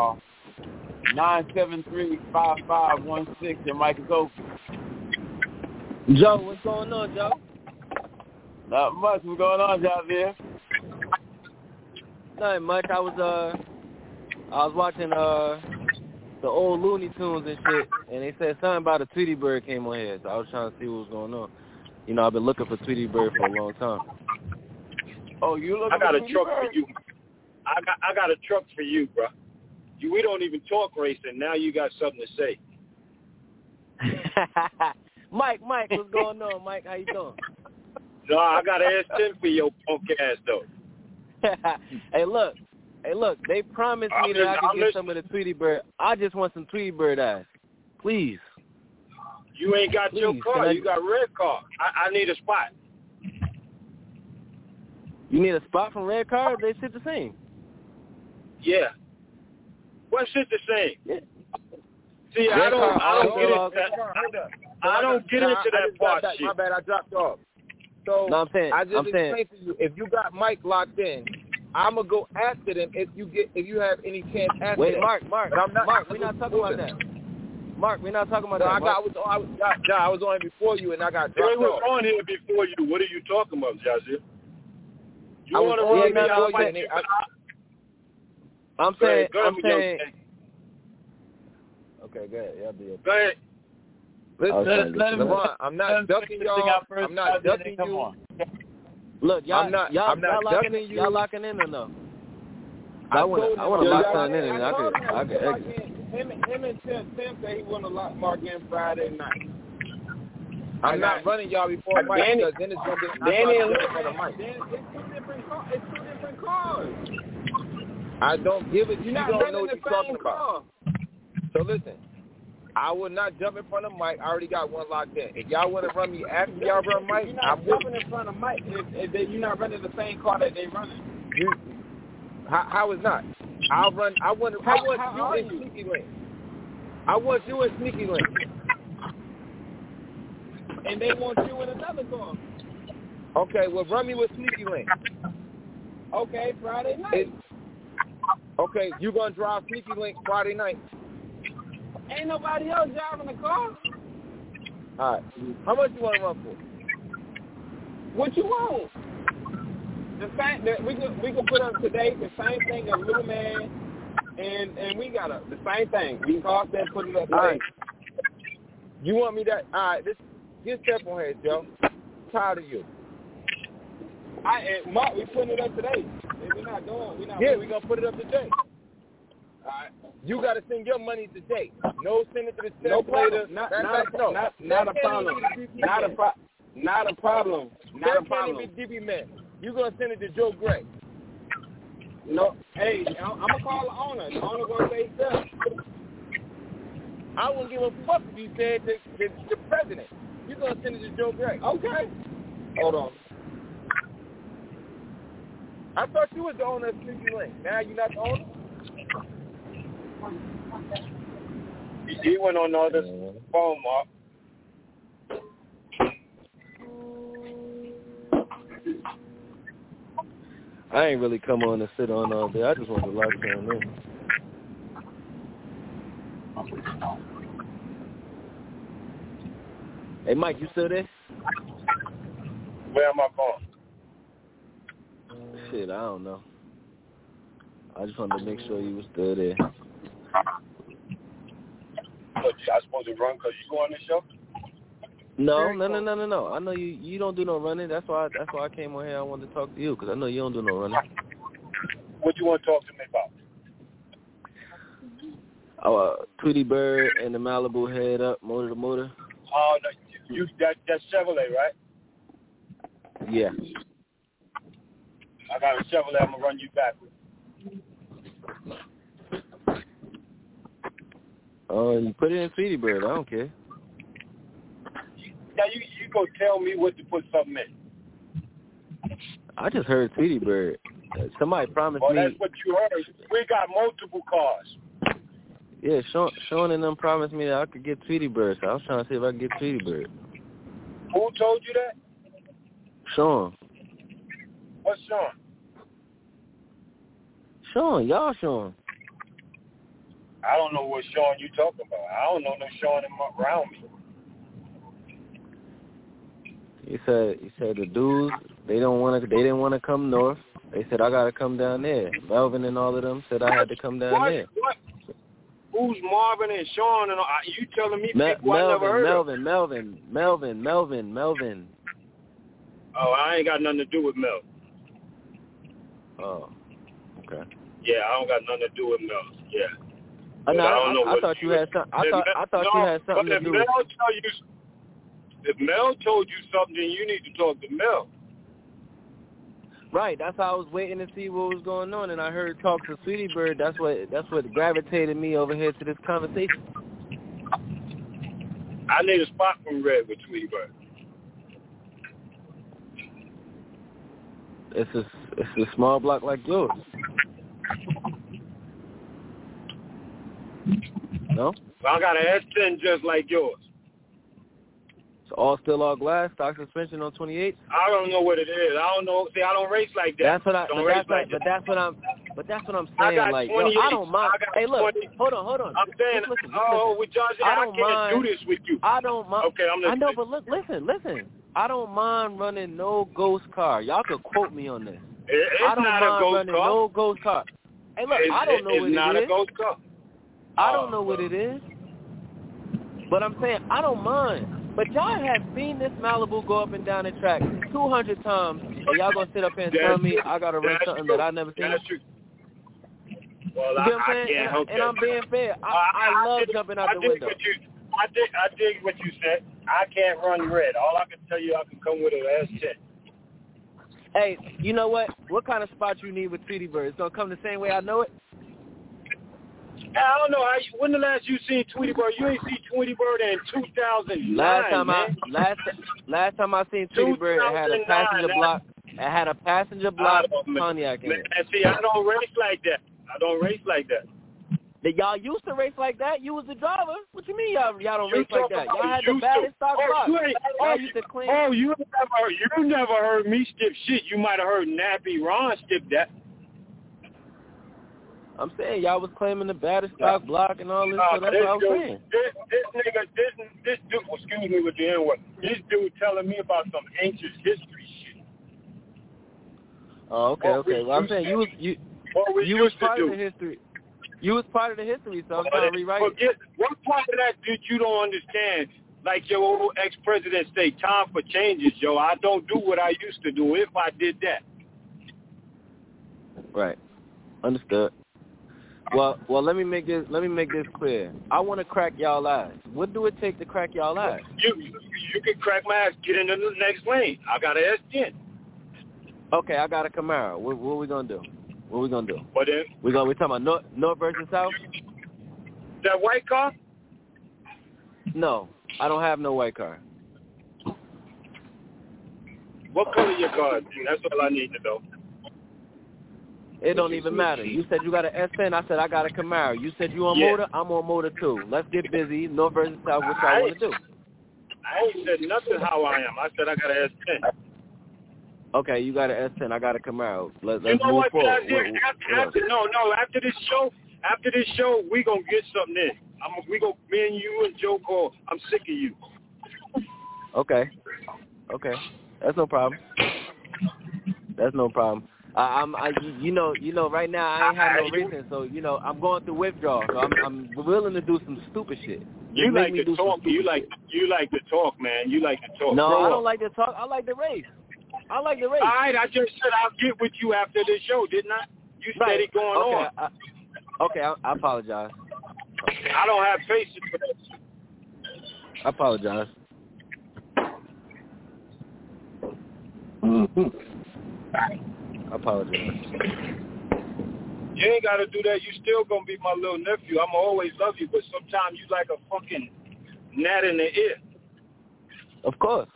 973-5516. Your mic is open. Joe, what's going on, Joe? Not much. What's going on, Javier? Nothing much. I was watching the old Looney Tunes and shit, and they said something about a Tweety Bird came on here, so I was trying to see what was going on. You know, I've been looking for Tweety Bird for a long time. Oh, you looking? I got for a truck Bird? for you. I got a truck for you, bro. We don't even talk racing. Now you got something to say. Mike, what's going on, Mike? How you doing? No, I got an S10 for your punk ass, though. Hey, look. They promised me that I could get some of the Tweety Bird. I just want some Tweety Bird eyes. Please. You ain't got your car. You got red car. I need a spot. You need a spot from red car? They sit the same. Yeah. What shit the same? Yeah. See, I don't get into that part shit. My bad, I dropped off. So no, I'm saying, I just explained to you, if you got Mike locked in, I'm gonna go after them if you have any chance after Wait, them. Mark, Mark, we're not talking about that. Mark, we're not talking about that. I was on before you and I got dropped off. They was on here before you. What are you talking about, Jazzy? You want to run me out like you? I'm saying. Okay, go ahead. Go ahead. Listen, I'm not ducking y'all. I'm not ducking you. Look, y'all locking in or no? I want to lock something in, and I could exit. Him and Tim say he want to lock Mark in Friday night. I'm not running y'all before Mike because then it's going to be Danny and Mike. It's two different cars. I don't give it. You don't know what you're talking car. about. So listen, I will not jump in front of Mike. I already got one locked in. If y'all want to run me after y'all run Mike, I'm jumping in front of Mike if you're not running the same car that they running. How is not? I want you in sneaky lane. I want you in sneaky lane. And they want you in another car. Okay, well, run me with sneaky lane. Okay, Friday night. Okay, you going to drive sneaky link Friday night. Ain't nobody else driving the car. All right. How much you want to run for? What you want? The same we can put up today the same thing as Little Man, and we got the same thing. We can also put it up today. All right. You want me that? All right. Get step on here, Joe. I'm tired of you. Mark, we putting it up today. We're not. Yeah, we're gonna put it up today. All right. You got to send your money today. No send it to the step no later. Not a problem. Not a problem. Not a problem. Can't even be DB man. You gonna send it to Joe Gray? No. Hey, I'm gonna call the owner. The owner gonna say stuff. I wouldn't give a fuck if you said the president. You gonna send it to Joe Gray? Okay. Hold on. I thought you was the owner of Sneaky Link. Now you're not the owner? He went on all this phone, Mark. I ain't really come on to sit on all day. I just want to lock something in. Hey, Mike, you still there? Where am I going? Shit, I don't know. I just wanted to make sure you were still there. What, I supposed to run because you go on this show? No. I know you don't do no running. That's why I came on here. I wanted to talk to you because I know you don't do no running. What you want to talk to me about? Tweety Bird and the Malibu head up, motor to motor. Oh, no, that's Chevrolet, right? Yeah. I got a Chevrolet. I'm gonna run you back with. Oh, you put it in Tweety Bird. I don't care. Now you go tell me what to put something in. I just heard Tweety Bird. Somebody promised me. That's what you heard. We got multiple cars. Yeah, Sean and them promised me that I could get Tweety Bird, so I was trying to see if I could get Tweety Bird. Who told you that? Sean. What's Sean? Sean, y'all Sean. I don't know what Sean you talking about. I don't know no Sean around me. He said the dudes they didn't want to come north. They said I gotta come down there. Melvin and all of them said I had to come down there. What? Who's Marvin and Sean and you telling me people I never heard of? Melvin. Oh, I ain't got nothing to do with Melvin. Oh, okay. Yeah, I don't got nothing to do with Melvin. Yeah. I thought you had something. I thought you had something to do with. If Mel told you something, then you need to talk to Mel. Right, that's how I was waiting to see what was going on, and I heard talk to Tweety Bird. That's what gravitated me over here to this conversation. I need a spot from Red with Tweety Bird. It's a small block like yours. No? I got an S10 just like yours. It's all glass, stock suspension on 28. I don't know what it is. I don't know. See, I don't race like that. But that's what I'm saying. Like, yo, I don't mind. Hey, look, hold on. I'm saying, listen. With Josh, I can't do this with you. I don't mind. Okay, I'm listening. I know, but look, listen. I don't mind running no ghost car. Y'all could quote me on this. I don't mind running no ghost car. Hey, look, I don't know what it is. It's not a ghost car. I don't know what it is. But I'm saying I don't mind. But y'all have seen this Malibu go up and down the track 200 times, and y'all gonna sit up here and tell me I gotta run something that I never seen? That's true. Well, you know what I'm saying? And I'm being fair. I love jumping out the window. I dig what you said. I can't run red. All I can tell you, I can come with an S10. Hey, you know what? What kind of spot you need with Tweety Bird? It's gonna come the same way I know it? I don't know. When the last you seen Tweety Bird? You ain't seen Tweety Bird in 2009. Last time I seen Tweety Bird, it had a passenger block. It had a passenger block Pontiac in it. And see, I don't race like that. Y'all used to race like that. You was the driver. What you mean y'all don't race like that? Y'all had the baddest stock block. You never heard me skip shit. You might have heard Nappy Ron skip that. I'm saying y'all was claiming the baddest stock block and all this, so that's what I was saying. This dude, excuse me with the N-word, this dude telling me about some ancient history shit. Oh, okay. Well, I'm saying you was part of the history. You was part of the history, so I'm trying to rewrite it. What part of that did you don't understand? Like your old ex-president say, time for changes, yo. I don't do what I used to do if I did that. Right. Understood. Well, let me make this clear. I want to crack y'all eyes. What do it take to crack y'all eyes? You can crack my ass. Get into the next lane. I got an S10. Okay, I got a Camaro. What we gonna do? What then? We talking about north versus south? That white car? No, I don't have no white car. What color your car is? That's all I need to know. It don't even matter. You said you got an S10. I said I got a Camaro. You said you on motor. I'm on motor too. Let's get busy. North versus south. What y'all want to do? I ain't said nothing how I am. I said I got an S10. Okay, you got an S10. I got a Camaro. Let's move forward. After this show, we gonna get something in. Me and you and Joe Cole. I'm sick of you. Okay, that's no problem. You know, right now I ain't had no racing, so you know I'm going through withdrawal. So I'm willing to do some stupid shit. You like to talk. You like to talk, man. You like to talk. No, I don't like to talk. I like to race. All right, I just said I'll get with you after the show, didn't I? You said it going on. I apologize. I don't have patience for that. I apologize. I apologize. You ain't got to do that. You still going to be my little nephew. I'm always love you, but sometimes you like a fucking gnat in the ear. Of course.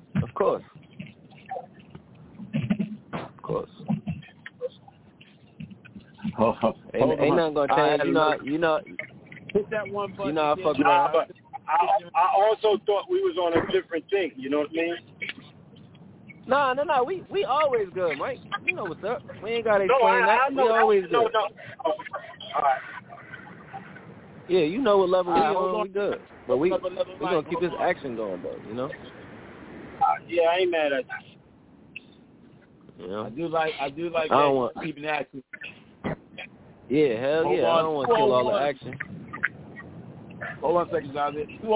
Ain't nothing going to change. You know. Hit that one button. You know I fuck around. But I also thought we was on a different thing. You know what I mean? No. We always good, Mike. You know what's up. We ain't got to explain that. We always good. No. All right. Yeah, you know what level we on. We good. But we gonna keep this action going, though. You know. Yeah, I ain't mad at you. You know? I do like keeping action. Yeah, hell yeah. I don't want to kill all the action. Hold on a second, guys.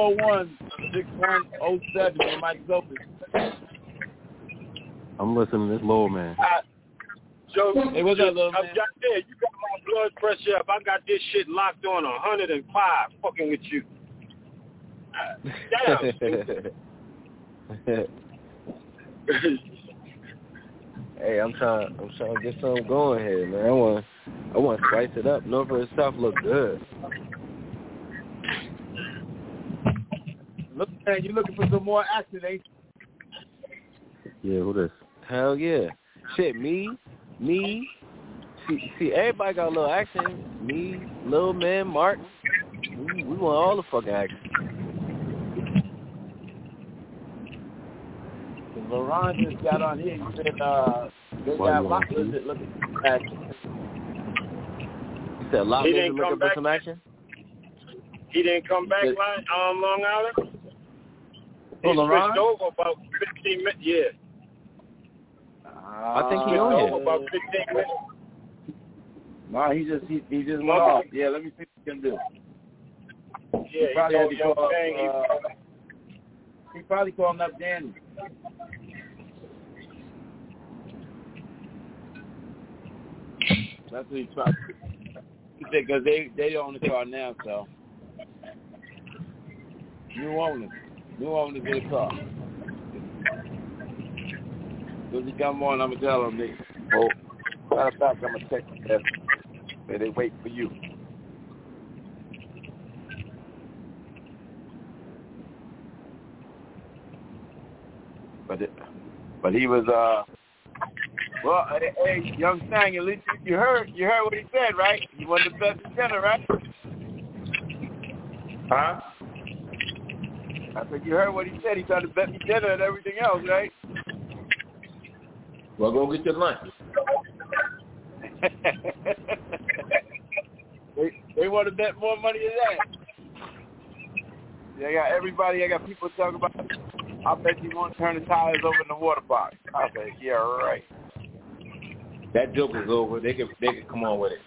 201-6107. Your mic's open. I'm listening to this little man. Joe, hey, what's up, little man? You got my blood pressure up. I got this shit locked on 105 fucking with you. Damn. Hey, I'm trying to get something going here, man. I want to spice it up. North and South look good. Look, man, you looking for some more action, ain't you? Yeah, who this? Hell yeah. Shit, me. See, everybody got a little action. Me, Lil Man, Mark. We want all the fucking action. LaRon just got on here. He said they got lots of it looking for action. You said Lock looking for some action? He didn't come back Long Island? He switched over about 15 minutes. Yeah. I think he on here. About 15 minutes. No, he just went off. Yeah, let me see what he can do. Yeah, he probably called up Danny. That's what he tried to do. Because they own the car now, so. New owners of the car. When he come on, I'm going to tell him, matter of fact, I'm going to text them. They wait for you. But he was, well, hey, young Sang, at least you heard what he said, right? He won the best contender, right? Huh? I said, you heard what he said. He tried to bet me dinner and everything else, right? Well, go get your lunch. They want to bet more money than that. I got people talking about, I bet you won't turn the tires over in the water box. I said, yeah, right. That joke is over. They can come on with it.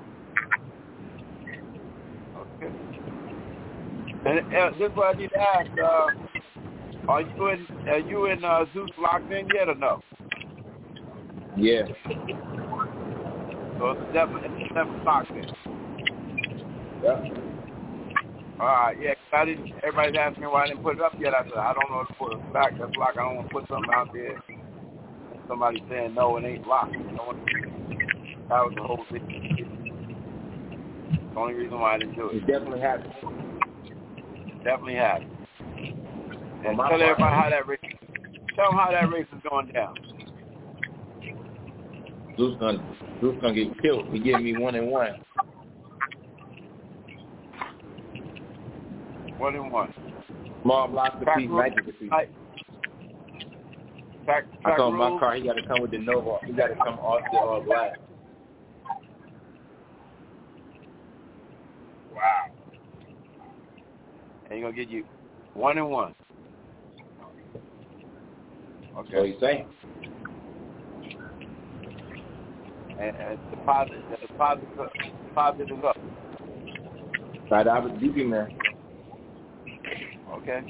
Okay. And this is what I need to ask. Are you and Zeus locked in yet or no? Yeah. So it's definitely locked in. Yeah. All right, yeah. Everybody's asking me why I didn't put it up yet. I said I don't know if to put it back. That's locked. I don't want to put something out there. Somebody saying no, it ain't locked. That was the whole thing. The only reason why I didn't do it. It definitely happened. Definitely happened. And tell everybody how that race. Tell them how that race is going down. Zeus gonna get killed. He gave me 1-1. 1-1. Small blocks to piece, nice to piece. I told him my car, he got to come with the Nova. He got to come off the all black. Wow. And he's going to get you 1-1. Okay. What you saying? and deposit is up. Right, I was DB man. Okay.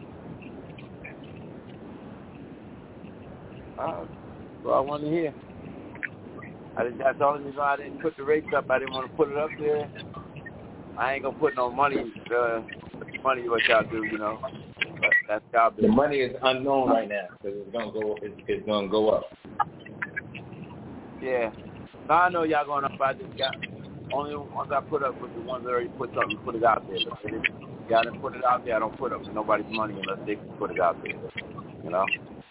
So I want to hear. That's the only reason I didn't put the rates up. I didn't want to put it up there. I ain't gonna put no money. What y'all do, you know. But that's y'all business. The money is unknown right now because it's gonna go. It's gonna go up. Yeah. Now I know y'all going up. I just got only ones I put up with the ones that already put something, put it out there. But if y'all didn't put it out there, I don't put up nobody's money unless they put it out there. You know.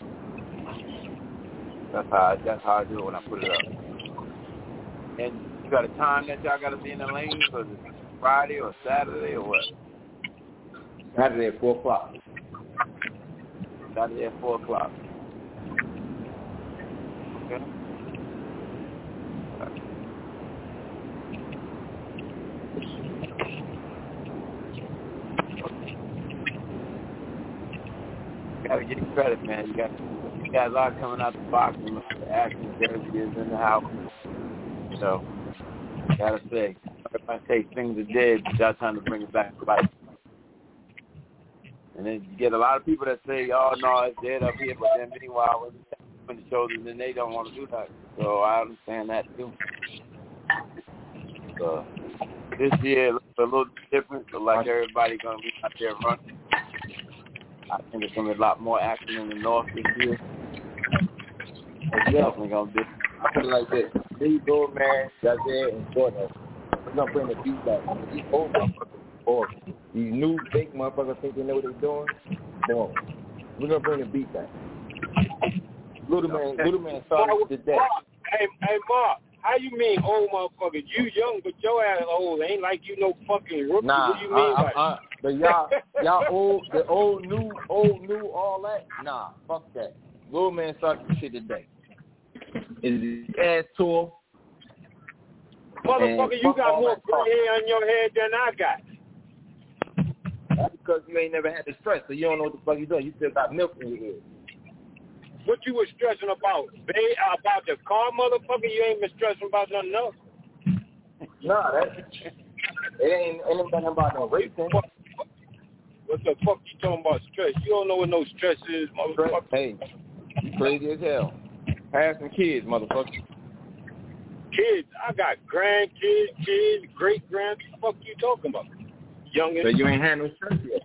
That's how I do it when I put it up. And you got a time that y'all got to be in the lane, or is it Friday or Saturday or what? Saturday at 4 o'clock. Saturday at 4 o'clock. Okay. You got to get credit, man. You got a lot coming out the box, and the action Jersey is in the house. So, gotta say, if I say things are dead, y'all trying to bring it back to life. And then you get a lot of people that say, oh, no, it's dead up here, but then meanwhile, when the shoulders, then they don't want to do that. So I understand that, too. So this year looks a little different, so like everybody going to be out there running. I think there's going to be a lot more action in the north this year. It's definitely going to be. I put it like this. These old man, that's there in Florida. We're going to bring the beat back. These old motherfuckers, or these new fake motherfuckers think they know what they're doing. No. We're going to bring the beat back. Little man started today. Hey, Mark, how you mean old motherfucker? You young, but your ass old. Ain't like you no fucking rookie. Nah, what do you mean by that? But y'all old, the old, new, all that? Nah, fuck that. Little man started the shit today. Is his ass tour. Motherfucker, you got more gray hair on your head than I got. That's because you ain't never had the stress, so you don't know what the fuck you doing. You still got milk in your head. What you was stressing about? About the car, motherfucker? You ain't been stressing about nothing else. Nah, it ain't nothing about no racing. What the fuck you talking about stress? You don't know what no stress is, motherfucker. Hey, you crazy as hell. Have some kids, motherfucker. Kids? I got grandkids, kids, great-grands. What the fuck you talking about? Youngin'. So you ain't had no stress yet.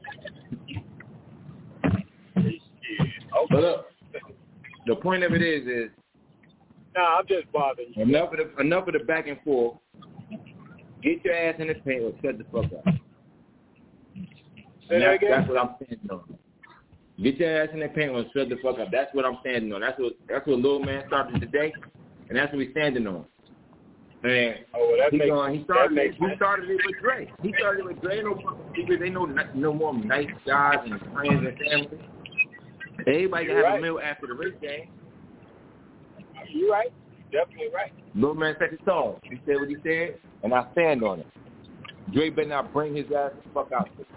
Okay. But look, the point of it is nah, I'm just bothering you. Enough of the back and forth. Get your ass in the paint or shut the fuck up. Say that again? That's what I'm standing on. Get your ass in the paint or shut the fuck up. That's what I'm standing on. That's what Lil Man started today, and that's what he's standing on. And he started it with Dre. He started it with Dre. No fucking secret. They know no more nice guys and friends and family. Everybody can have a meal after the race game. You're right. Definitely right. Lil Man set the tone. He said what he said, and I stand on it. Dre better not bring his ass the fuck out there.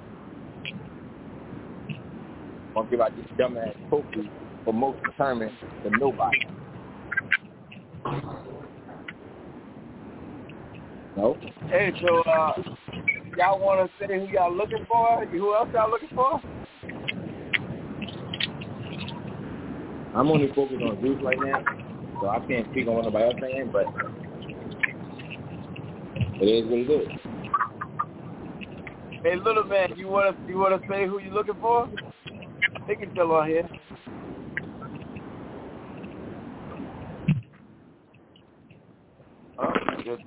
I'm going to give out this dumbass trophy for most determined than nobody. No? Hey, so y'all want to say who y'all looking for? Who else y'all looking for? I'm only focused on Zeus right now, so I can't speak on what nobody else saying, but it is what it is. Hey, little man, you want to say who you looking for? They can still on here. Oh, just,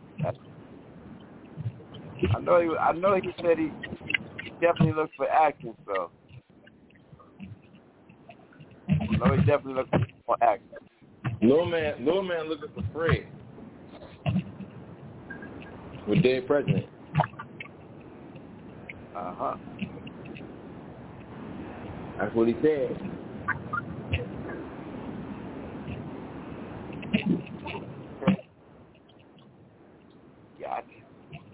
I know he said he definitely looks for action, so I know he definitely looks for action. Lil Man looking for Fred with dead president. Uh-huh. That's what he said. Gotcha.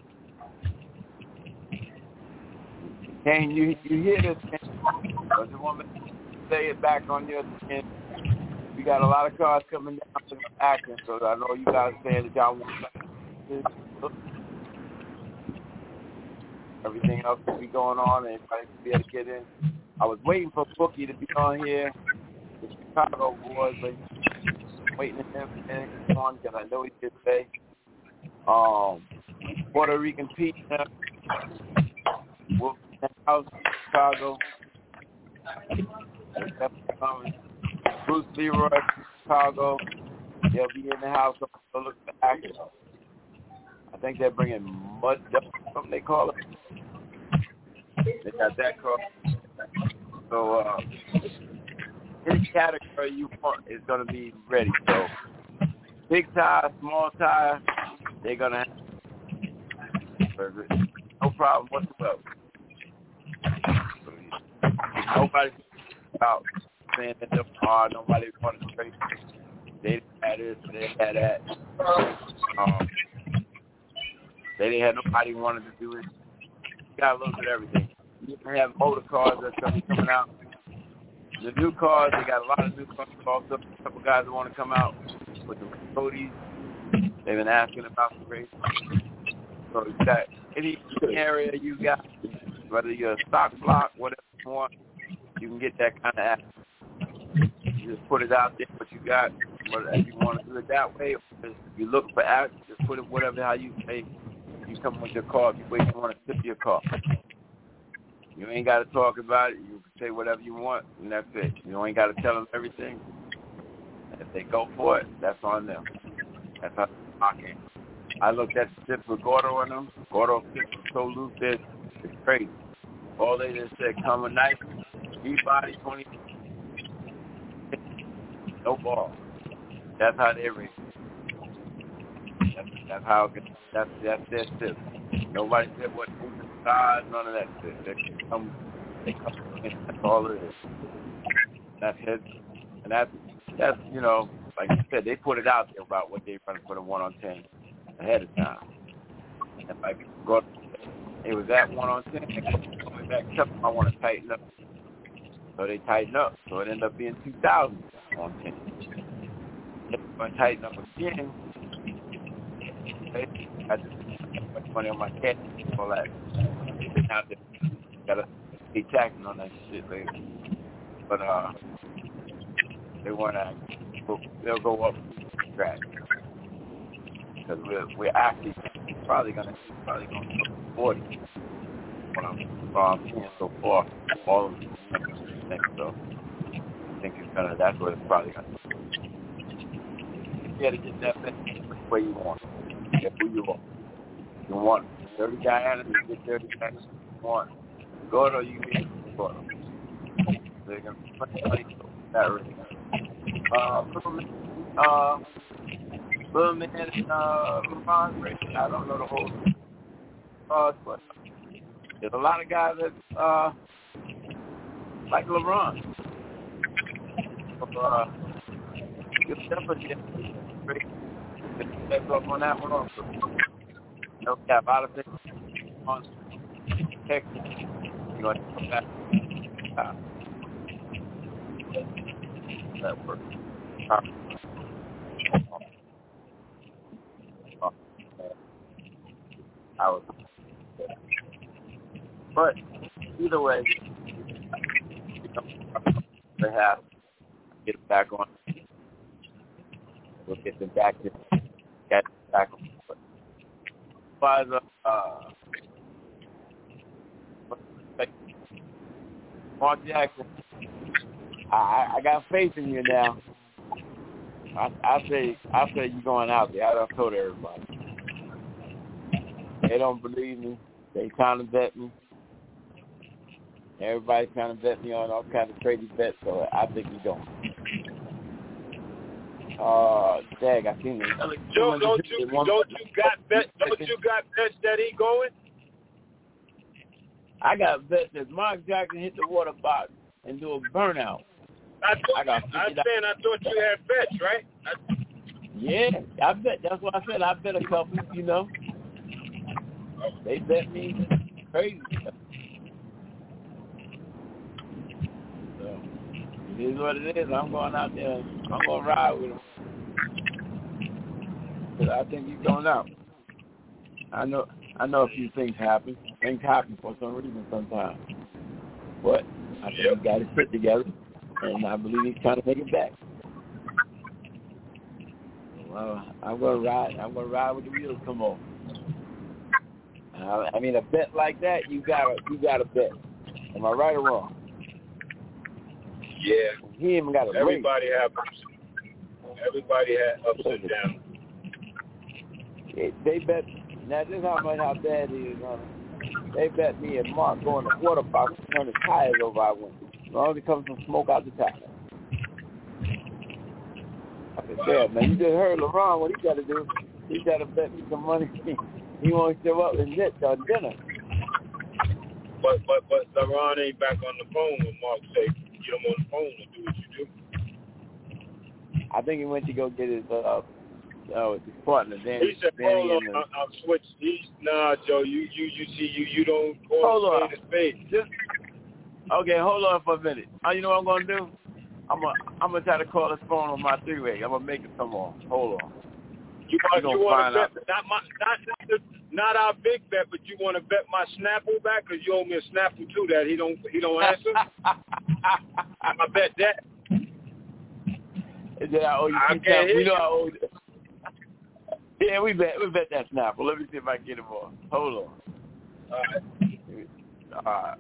Can you hear this? I just want to say it back on your skin. We got a lot of cars coming down to Akron, so I know you guys saying that y'all want everything else to be going on and everybody to be able to get in. I was waiting for Bookie to be on here, the Chicago boys, but waiting for him to come on because I know he did say. Puerto Rican Pete, Wolf House, Chicago. Bruce Leroy, Chicago. They'll be in the house. So look for Akron. I think they're bringing mud duck, something they call it. They got that car. So any category you want is going to be ready. So big tire, small tire, they're going to have no problem whatsoever. Nobody about saying that they're hard. Nobody wanted to race. They didn't have this, they didn't have that. They didn't have nobody wanted to do it. You got a little bit of everything. You can have motor cars that's going to be coming out. The new cars, they got a lot of new cars. Also, a couple guys that want to come out with the Codys. They've been asking about the race. So you got any area you got, whether you're a stock block, whatever you want, you can get that kind of action. You just put it out there, what you got. Whether you want to do it that way, or if you look for action, just put it whatever how you say. You come with your car, you wait, you want to tip your car. You ain't got to talk about it. You can say whatever you want, and that's it. You ain't got to tell them everything. And if they go for it, that's on them. That's how they lock in. I looked at the tips with Gordo on them. Gordo tips so loose that it's crazy. All they just said, come a knife, E-body 20, no ball. That's how they race. That's how that's their tip. Nobody said what size, none of that shit. They come in, that's all it is. That's it. And that's you know, like you said, they put it out there about what they're running for the 1 on 10 ahead of time. And like it was at 1 on 10, they coming back up, I want to tighten up. So they tighten up. So it ended up being 2,000 on 10. If I'm going to tighten up again, I just put money on my cat and all that. Now they got to be taxing on that shit later. But they want to, they'll go up track. Because we're actually probably going to 40. What I'm seeing so far, all of these things. So I think it's gonna. That's what it's probably gonna. You got to get that which way you want. Get who you want. You want 30 Diana, you get 30 Diana. You want Gordo, you get Gordo. They're gonna put money that really. Little man and LeBron race. I don't know the whole but there's a lot of guys that like LeBron. Good step great. Step up on that one also. No cap out of it. On Texas. You're going to come back. That works. I was, but either way, they have to get it back on. We'll get them back to get back on. But Mark Jackson, I got faith in you now. I say you're going out there. I done told everybody. They don't believe me. They trying to bet me. Everybody's trying to bet me on all kinds of crazy bets, so I think he's going. Dag, I seen it. Joe, don't you got bets that he going? I got bets that Mark Jackson hit the water box and do a burnout. I thought you had bets, right? Yeah, I bet. That's what I said. I bet a couple, you know. They bet me crazy. So, is what it is. I'm going out there. I'm going to ride with him. But I think he's going out. I know a few things happen. Things happen for some reason sometimes. But I think he's got his shit together, and I believe he's trying to make it back. Well, I'm going to ride. I'm going to ride with the wheels come off. I mean, a bet like that, you got to bet. Am I right or wrong? Yeah. He even got a Everybody had ups and downs. They bet. Now this is how bad he is. They bet me and Mark going to water box to turn his tires over. I went. As long as it comes from smoke out the tire. I said, damn, man, you just heard LeBron. What he got to do? He got to bet me some money. He won't show up and get dinner. But LeBron ain't back on the phone when Mark say get him on the phone and do what you do. I think he went to go get his partner. He said, "Hold on, I'll switch." Nah, Joe, you don't hold on. Spade. Okay, hold on for a minute. You know what I'm gonna do? I'm gonna try to call his phone on my three-way. I'm gonna make it come on. Hold on. You want to bet not our big bet, but you want to bet my Snapple back because you owe me a Snapple too that he don't answer. I bet that. And then I owe you $2. You know I owe you. Yeah, we bet that Snapple. Let me see if I can get him on. Hold on. All right.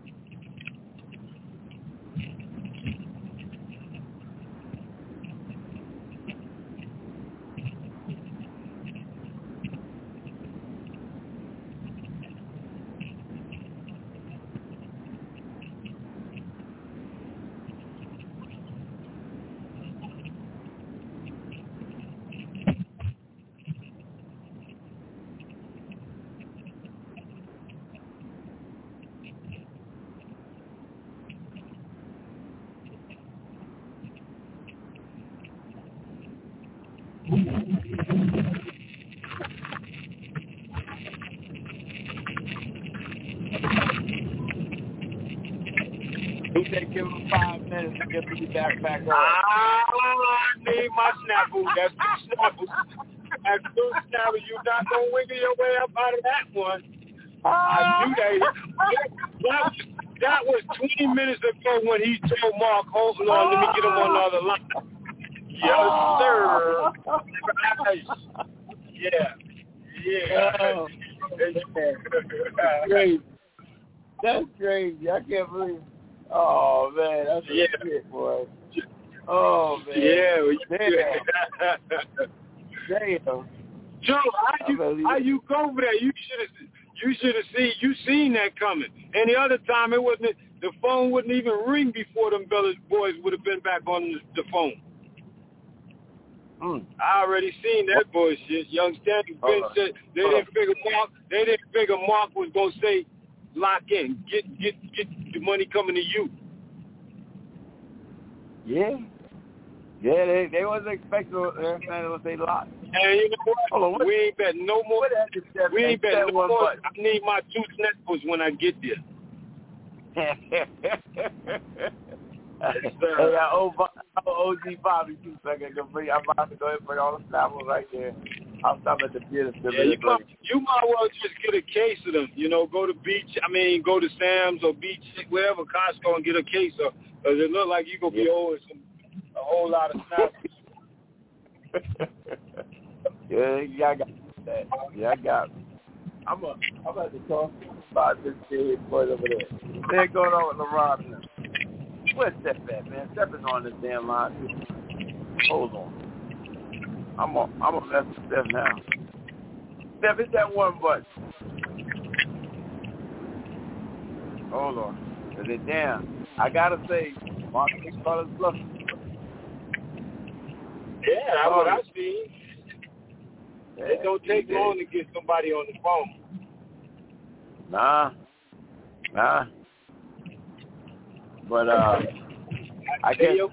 He said give him 5 minutes to get the back on. I need my Snapple. That's 2 Snapples. That's 2 Snapples. You're not going to wiggle your way up out of that one. I knew that. That was 20 minutes ago when he told Mark, hold on, let me get him on the other line. Yes, sir. Yeah. That's crazy. That's crazy. I can't believe. Oh man, that's shit, boy. Oh man. Yeah. Damn. Joe, how you go over there? You should have seen that coming. Any other time it wasn't. The phone wouldn't even ring before them boys would have been back on the phone. I already seen that bullshit. Young Stanley Ben said they didn't figure Mark was gonna say lock in, get the money coming to you. Yeah, they wasn't expecting to say lock. And you know what? We ain't betting no more. We ain't betting no more. I need my 2 Snapples when I get there. Hey, I owe OG Bobby 2 seconds. I'm about to go ahead and bring all the Snapples right there. I'll stop at the theater. Yeah, you might well just get a case of them. You know, go to go to Sam's or Beach, wherever, Costco, and get a case of. Because it look like you gonna be owing a whole lot of Snapples. Yeah, I got that. Yeah, I got it. I'm about to talk about this kid boys over there. What's going on with LeBron now? Where's Steph at, man? Steph is on this damn line. Hold on. I'm gonna mess with Steph now. Steph, hit that one button. Hold on. Is it down? I gotta say, Mark McCullough's bluff. Yeah, that's what I see. It don't take long to get somebody on the phone. Nah. But I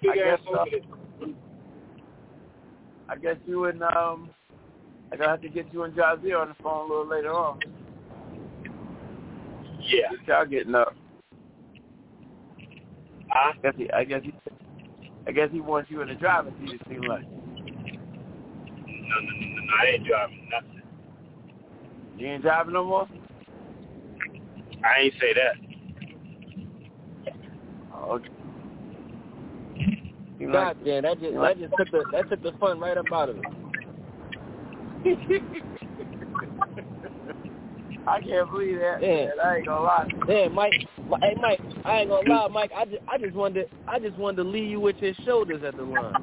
guess you and I'm gonna have to get you and Jazier on the phone a little later on. Yeah. Y'all getting up. I guess I guess he wants you in the driving seat, it seems like. No, I ain't driving nothing. You ain't driving no more? I ain't say that. Oh, okay. God damn, that just took the fun right up out of it. I can't believe that. Yeah. Man. I ain't gonna lie. Yeah, Mike. Hey, Mike. I ain't gonna lie, Mike. I just wanted to leave you with your shoulders at the line.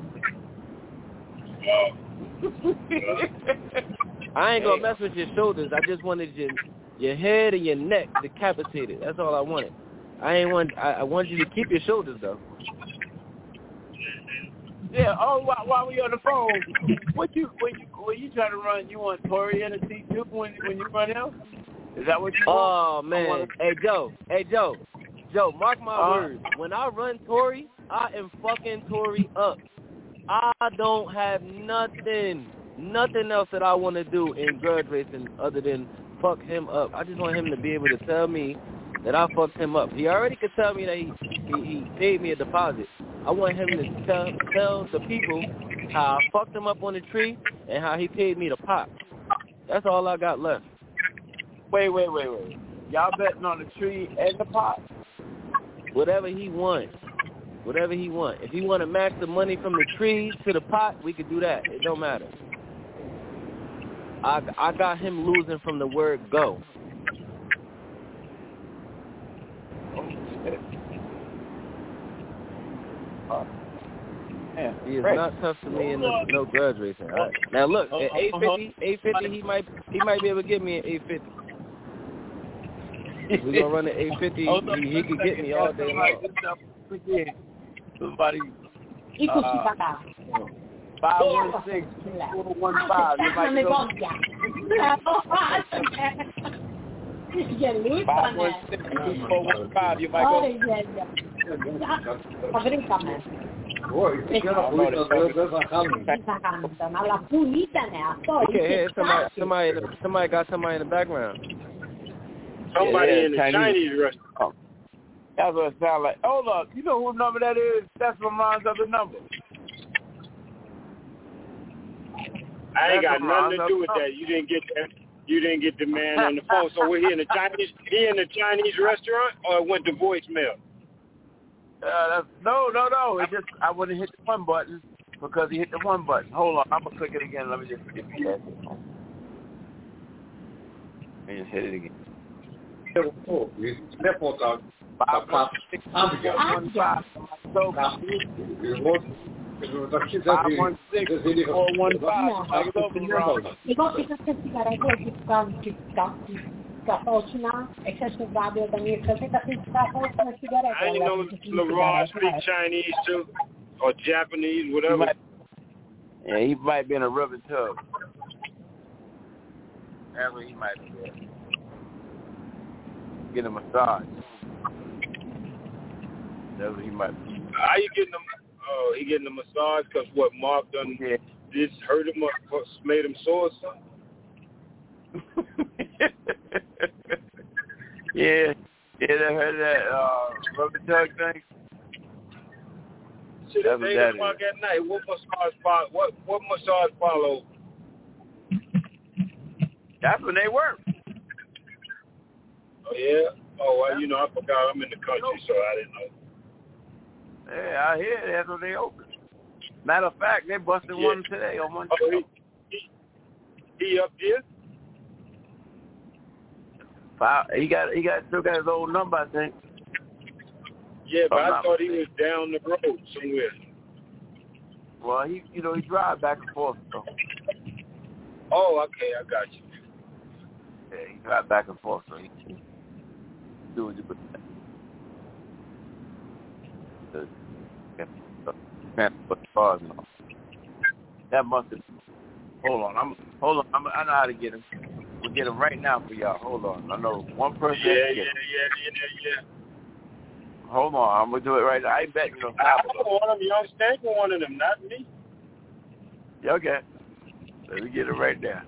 I ain't gonna mess with your shoulders. I just wanted your head and your neck decapitated. That's all I wanted. I want you to keep your shoulders though. Yeah. Oh, while we on the phone, when you try to run, you want Tory in the seat too when you run out? Is that what you want? Oh man. Hey Joe. Mark my words. When I run Tory, I am fucking Tory up. I don't have nothing else that I want to do in grudge racing other than fuck him up. I just want him to be able to tell me that I fucked him up. He already could tell me that he paid me a deposit. I want him to tell the people how I fucked him up on the tree and how he paid me the pot. That's all I got left. Wait. Y'all betting on the tree and the pot? Whatever he wants. If he want to match the money from the tree to the pot, we could do that. It don't matter. I got him losing from the word go. He is not tough to me in no grudge racing. Right. Now look, at 850, he might be able to get me at 850. If we gonna run at 850, he could get me all day long. Somebody. 516-415. You might go. Okay, somebody got somebody in the background. Somebody in the Chinese restaurant. That's what it sounds like. Hold up, you know whose number that is? That's Lamon's other number. I ain't got nothing to do with that. You didn't get the man on the phone. So we're here in the Chinese. He in the Chinese restaurant, or it went to voicemail? No. It's just I wouldn't hit the one button because he hit the one button. Hold on, I'm gonna click it again. Let me just get that. Let me just hit it again. 516-415. Negócio que você cigarette que Capochina, excesso de radio da minha casa, tá sem cigarette. I didn't know LeRon speak Chinese too, or Japanese, whatever. He might be in a rubber tub. That's what he might be there. Get a massage. That's what he might be. How you getting him? Oh, he getting a massage because what Mark done just hurt him or made him sore or something? Yeah, they heard that rubber tug thing. Shit, it's 8 o'clock at night. What massage follow? That's when they work. Oh yeah. Oh well, you know, I forgot I'm in the country, so I didn't know. Yeah, I hear that's when they open. Matter of fact, they busted one today on one show. He up there? He still got his old number, I think. Yeah, but I thought he was down the road somewhere. Well, he drive back and forth. So. Oh, okay, I got you. Yeah, he drive back and forth, so he do what you put. That must have. Hold on. I know how to get him. We'll get him right now for y'all. Hold on. I know one person. Yeah. Hold on. I'm gonna do it right now. I bet you know. I don't want him. You understand? You wanted him, not me. Yeah, okay. Let me get it right there.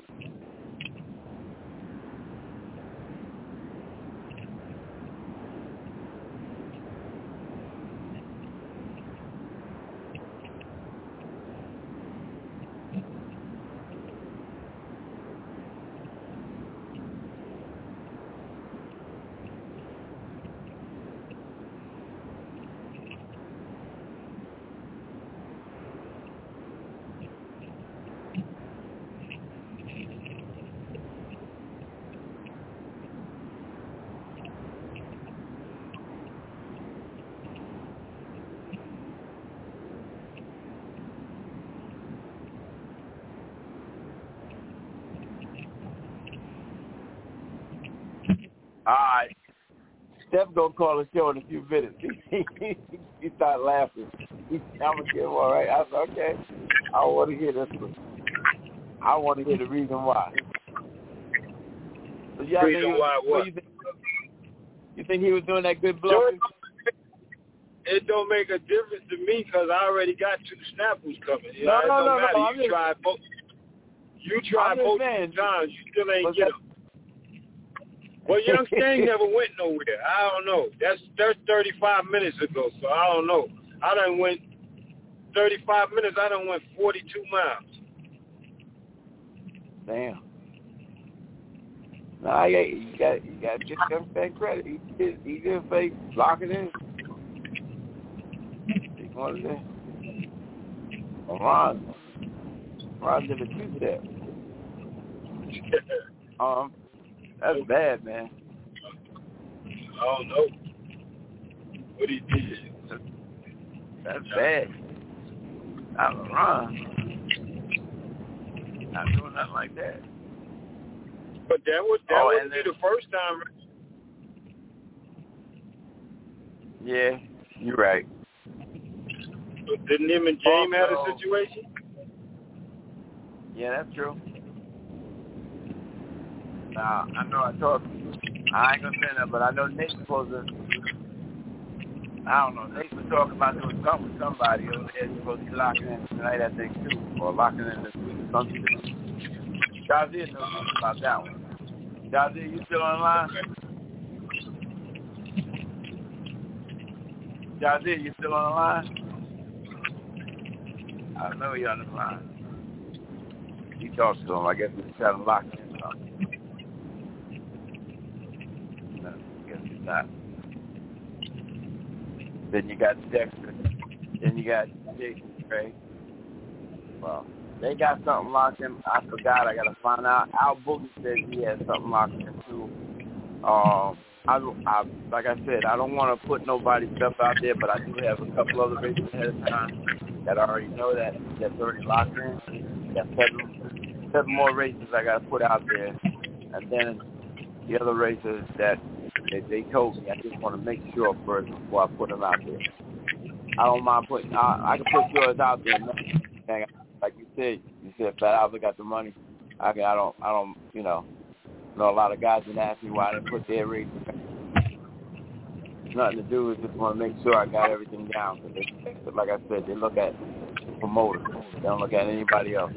right. Steph gonna call the show in a few minutes. He started laughing. I'm gonna give him all right. I said, okay. I want to hear this one. I want to hear the reason why. So reason why what? You think he was doing that good bluffing? It don't make a difference to me because I already got 2 snappers coming. You know, No. You tried both. You tried both times. You still ain't get them. Well, Young Sting never went nowhere. I don't know. That's 35 minutes ago, so I don't know. I done went 35 minutes. I done went 42 miles. Damn. Nah, you got to get Young Sting credit. He did fake lock it in. He's one of them. Ron did a 2-step. That's bad, man. I don't know what he did. That's bad. Not LeBron. Not doing nothing like that. But that wouldn't be the first time. Yeah, you're right. But didn't him and James have a situation? Yeah, that's true. Nah, I know I talked. I ain't gonna say that, but I know Nate's supposed to. I don't know. Nate was talking about doing something with somebody over there. He's supposed to be locking in tonight, I think, too, or locking in this week or something. Jazir knows about that one. Jazir, you still on the line? Jazir, you still on the line? I know you're on the line. He talks to him. I guess he's trying to lock in something. No, I guess he's not. Then you got Dexter. Then you got Jason, right? Well, they got something locked in. I forgot. I got to find out. Al Boogie said he had something locked in, too. Like I said, I don't want to put nobody's stuff out there, but I do have a couple other races ahead of time that I already know that's already locked in. Got 7 more races I got to put out there. And then the other races that they told me, I just want to make sure first before I put them out there. I don't mind putting. I can put yours out there. Like you said, Fat Albert got the money. I don't. You know a lot of guys been asking me why they put their race. Nothing to do. Just want to make sure I got everything down. But like I said, they look at the promoter. They don't look at anybody else.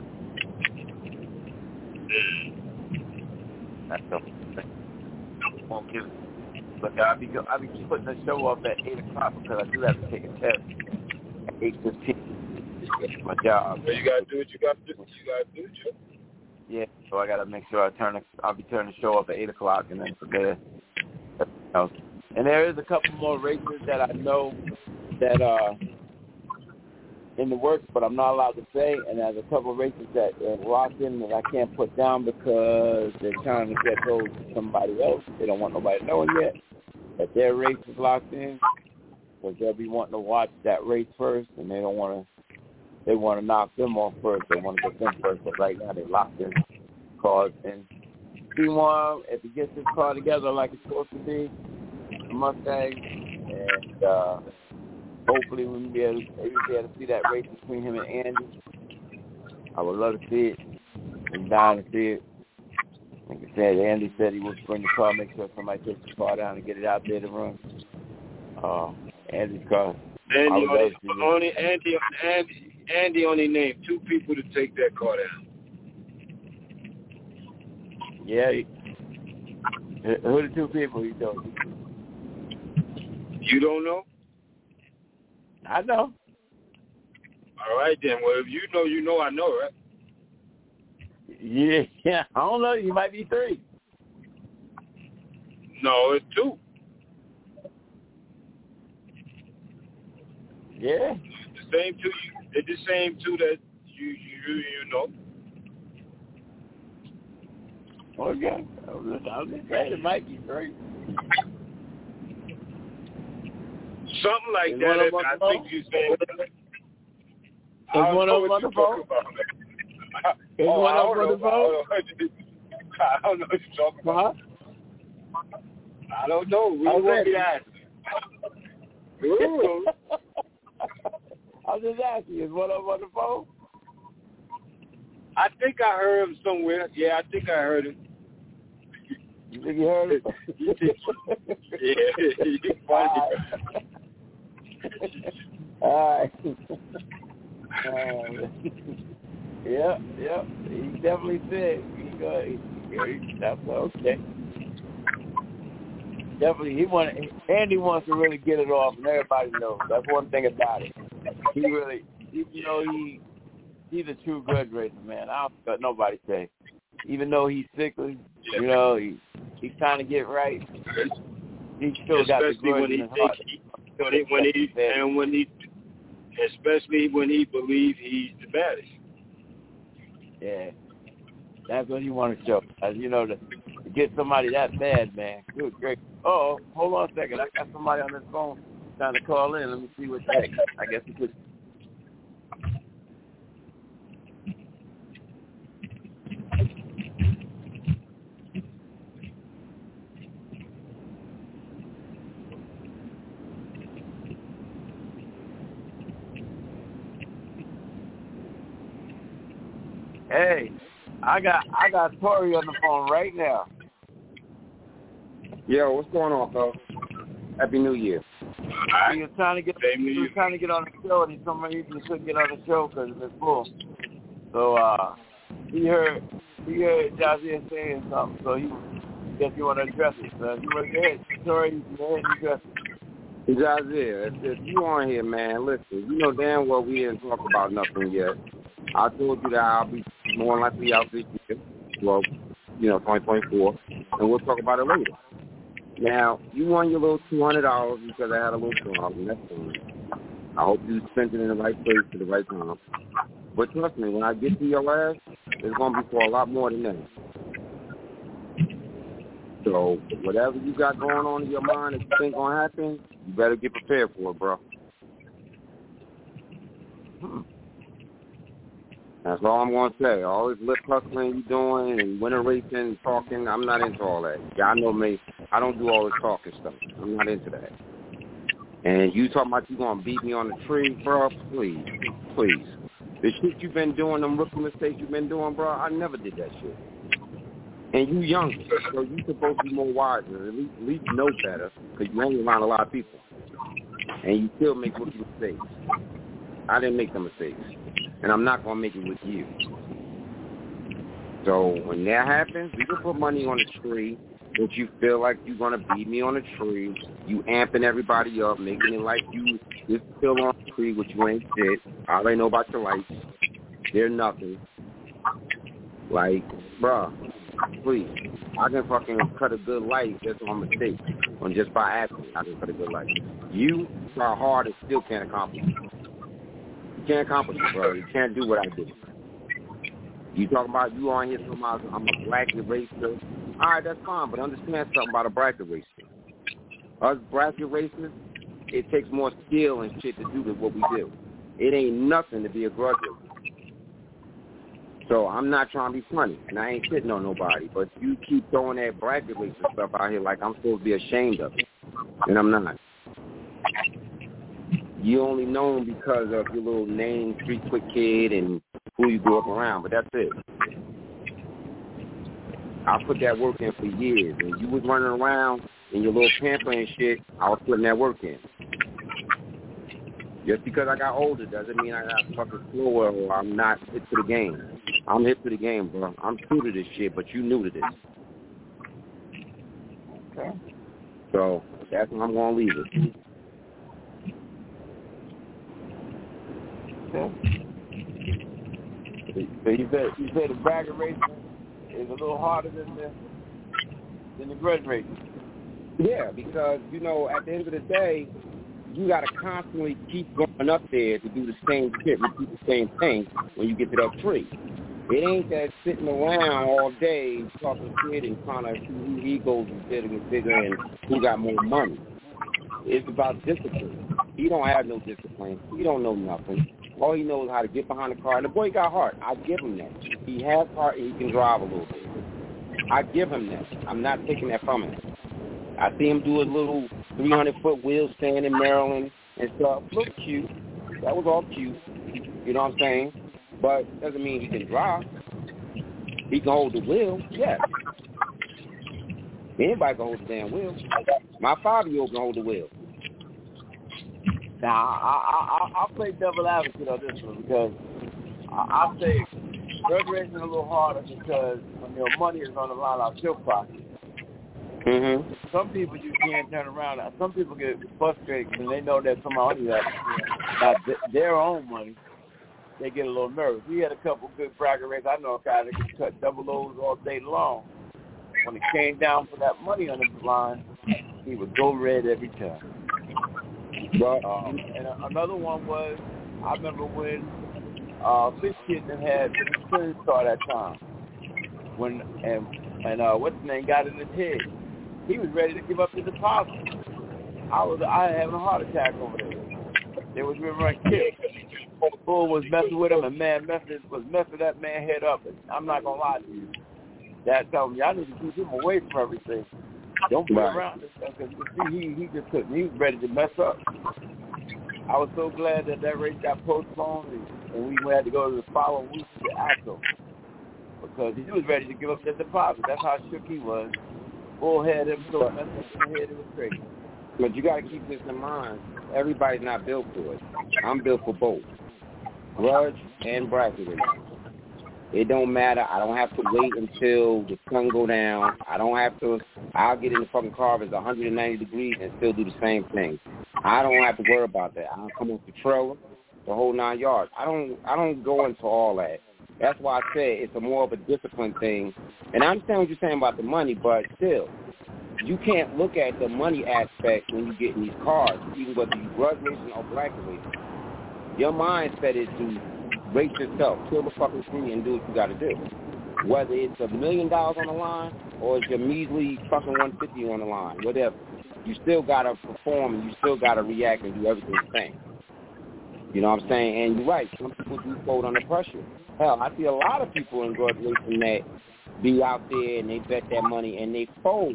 That's the won't give it. Look, I'll be putting the show up at 8:00 because I do have to take a test at 8:15. It's my job. Well, you gotta do what you gotta do. Joe. Yeah, so I gotta make sure I'll be turning the show up at 8:00, and then from there. And there is a couple more races that I know that are in the works, but I'm not allowed to say. And there's a couple of races that are locked in that I can't put down because they're trying to get those to somebody else. They don't want nobody knowing yet that their race is locked in, because they'll be wanting to watch that race first, and they don't want to. They want to knock them off first. They want to get them first, but right now they locked in cars. And C1, if he gets his car together like it's supposed to be, the Mustang, and hopefully we'll be able to see that race between him and Andy. I would love to see it. I'm dying to see it. Like I said, Andy said he would bring the car, make sure somebody takes the car down and get it out there to run. Andy's car. Andy only named 2 people to take that car down. Yeah. Who are the 2 people he told you? You don't know? I know. All right, then. Well, if you know, I know, right? Yeah. I don't know. You might be 3. No, it's 2. Yeah. The same 2. It's the same 2 that you know. Okay. I was just saying it might be 3. Something like that. I think you said. Is one of them on the phone? Is one of them on the phone? I don't know what you're talking about. I don't know. We won't be asking. I'm just asking. Is one of them on the phone? I think I heard him somewhere. Yeah, I think I heard him. You think you heard him? Yeah, you funny. All right. Yep. He definitely said. That's okay. Definitely, Andy wants to really get it off, and everybody knows. That's one thing about it. He really, he's a true grudge racer, man. I don't let nobody say. Even though he's sickly, he's trying to get right. He still got the grudge in his heart. Especially when he believes he's the baddest. Yeah, that's what he wants to show. As you know, to get somebody that bad, man. Good, great. Oh, hold on a second. I got somebody on this phone trying to call in. Let me see what that is. I guess he could. Hey, I got Tori on the phone right now. Yo, what's going on, folks? Happy New Year. He was trying to get on the show, and for some reason he couldn't get on the show because of his bull. So he heard Jazier saying something, so he guess you want to address it. So you want to go ahead, Tori, go ahead and address it. Jazier, if you on here, man, listen, you know damn well we didn't talk about nothing yet. I told you that I'll be more likely out this year, well, 2024, and we'll talk about it later. Now, you won your little $200 because I had a little problem. That's fine. I hope you spent it in the right place at the right time. But trust me, when I get to your ass, it's going to be for a lot more than that. So, whatever you got going on in your mind that you think going to happen, you better get prepared for it, bro. That's all I'm going to say. All this lip hustling you doing and winter racing and talking, I'm not into all that. Y'all know me. I don't do all this talking stuff. I'm not into that. And you talking about you going to beat me on the tree, bro? Please. The shit you've been doing, them rookie mistakes you've been doing, bro, I never did that shit. And you younger, so you supposed to be more wiser. At least know better, because you hang around a lot of people. And you still make rookie mistakes. I didn't make the mistakes. And I'm not going to make it with you. So when that happens, we can put money on the tree. If you feel like you're going to beat me on the tree, you amping everybody up, making it like you just still on the tree, which you ain't shit. I already know about your lights. They're nothing. Like, bruh, please. I can fucking cut a good light just on mistake. On just by acting, I can cut a good light. You try hard and still can't accomplish it. You can't accomplish it, bro. You can't do what I do. You talking about you on here talking about I'm a bracket racer. All right, that's fine, but understand something about a bracket racer. Us bracket racers, it takes more skill and shit to do than what we do. It ain't nothing to be a grudge racer. So I'm not trying to be funny, and I ain't shitting on nobody, but you keep throwing that bracket racer stuff out here like I'm supposed to be ashamed of it, and I'm not. You only know him because of your little name, Street Quick Kid, and who you grew up around, but that's it. I put that work in for years. When you was running around in your little pamper and shit, I was putting that work in. Just because I got older doesn't mean I got fucking slower or I'm not hip to the game. I'm hip to the game, bro. I'm true to this shit, but you new to this. Okay. So that's where I'm going to leave it. Okay. So you said the bracket racing is a little harder than the grudge racing. Yeah, because, you know, at the end of the day, you got to constantly keep going up there to do the same shit, repeat the same thing when you get to that tree. It ain't that sitting around all day talking shit and trying to see who egos is bigger and who got more money. It's about discipline. He don't have no discipline. He don't know nothing. All he knows is how to get behind the car. And the boy got heart. I give him that. He has heart and he can drive a little bit. I give him that. I'm not taking that from him. I see him do a little 300-foot wheel stand in Maryland and stuff. Look cute. That was all cute. You know what I'm saying? But doesn't mean he can drive. He can hold the wheel, yes. Anybody can hold the damn wheel. My 5-year-old can hold the wheel. Now, I'll play devil advocate on this one because I'll say drug racing a little harder because when your money is on the line out your pocket. Mm-hmm. Some people you can't turn around. Some people get frustrated when they know that somebody else got their own money. They get a little nervous. We had a couple good bracket races. I know a guy that could cut double O's all day long. When it came down for that money on the line, he would go red every time. But and another one was, I remember when Fish Kitten had the Twins star that time. When what's his name got in his head. He was ready to give up the deposit. I had having a heart attack over there. They was running kick. Bull was messing with him, and man, Memphis was messing that man head up. And I'm not gonna lie to you. That told me I need to keep him away from everything. Don't be around this stuff because you can see he just couldn't. He was ready to mess up. I was so glad that race got postponed and we had to go to the following week to ACO because he was ready to give up the deposit. That's how shook he was. Bull had him so messed up in the head, it was crazy. But you got to keep this in mind. Everybody's not built for it. I'm built for both, grudge and bracket racing. It don't matter. I don't have to wait until the sun go down. I'll get in the fucking car if it's 190 degrees and still do the same thing. I don't have to worry about that. I'll come off the trailer, the whole 9 yards. I don't go into all that. That's why I said it's more of a discipline thing. And I understand what you're saying about the money, but still, you can't look at the money aspect when you get in these cars, even whether you grudge racing or bracket racing. Your mindset is to race yourself, kill the fucking tree, and do what you got to do. Whether it's $1 million on the line or it's your measly fucking 150 on the line, whatever. You still got to perform and you still got to react and do everything the same. You know what I'm saying? And you're right. Some people do fold under pressure. Hell, I see a lot of people in grudge racing that be out there and they bet that money and they fold.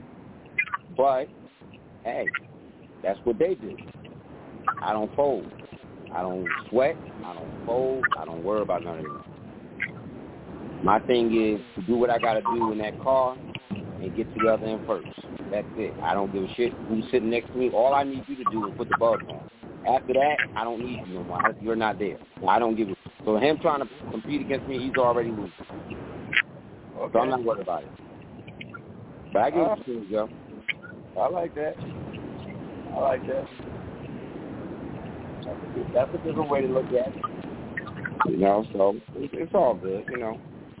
But, hey, that's what they do. I don't fold. I don't sweat. I don't fold. I don't worry about none of that. My thing is to do what I got to do in that car and get to the other end first. That's it. I don't give a shit who's sitting next to me. All I need you to do is put the bug on. After that, I don't need you no more. You're not there. I don't give a shit. So him trying to compete against me, he's already losing. Okay. So I'm not worried about it. But I get what you're saying, Joe. I like that. That's a different way to look at it. You know, so it's all good, you know.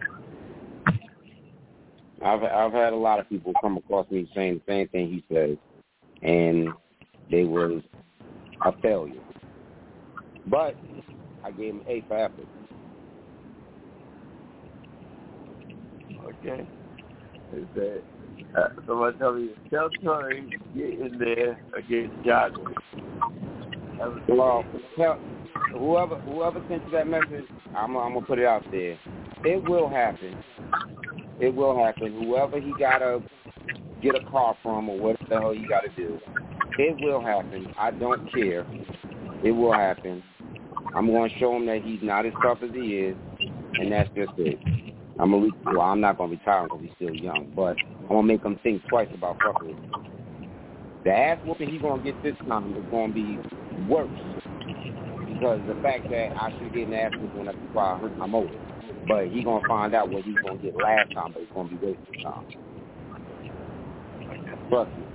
I've had a lot of people come across me saying the same thing he says, and they was a failure. But I gave him A for effort. Okay. Is that somebody tell me, tell Tony get in there against Johnson. Well, whoever sent you that message, I'm gonna put it out there. It will happen. It will happen. Whoever he gotta get a car from or what the hell you gotta do, it will happen. I don't care. It will happen. I'm gonna show him that he's not as tough as he is, and that's just it. I'm not gonna retire because he's still young, but I'm gonna make him think twice about fucking with me. The ass whooping he's gonna get this time is gonna be worse because the fact that I should get an ass whooping while I'm older. But he's gonna find out what he's gonna get last time, but it's gonna be wasted this time. Trust me.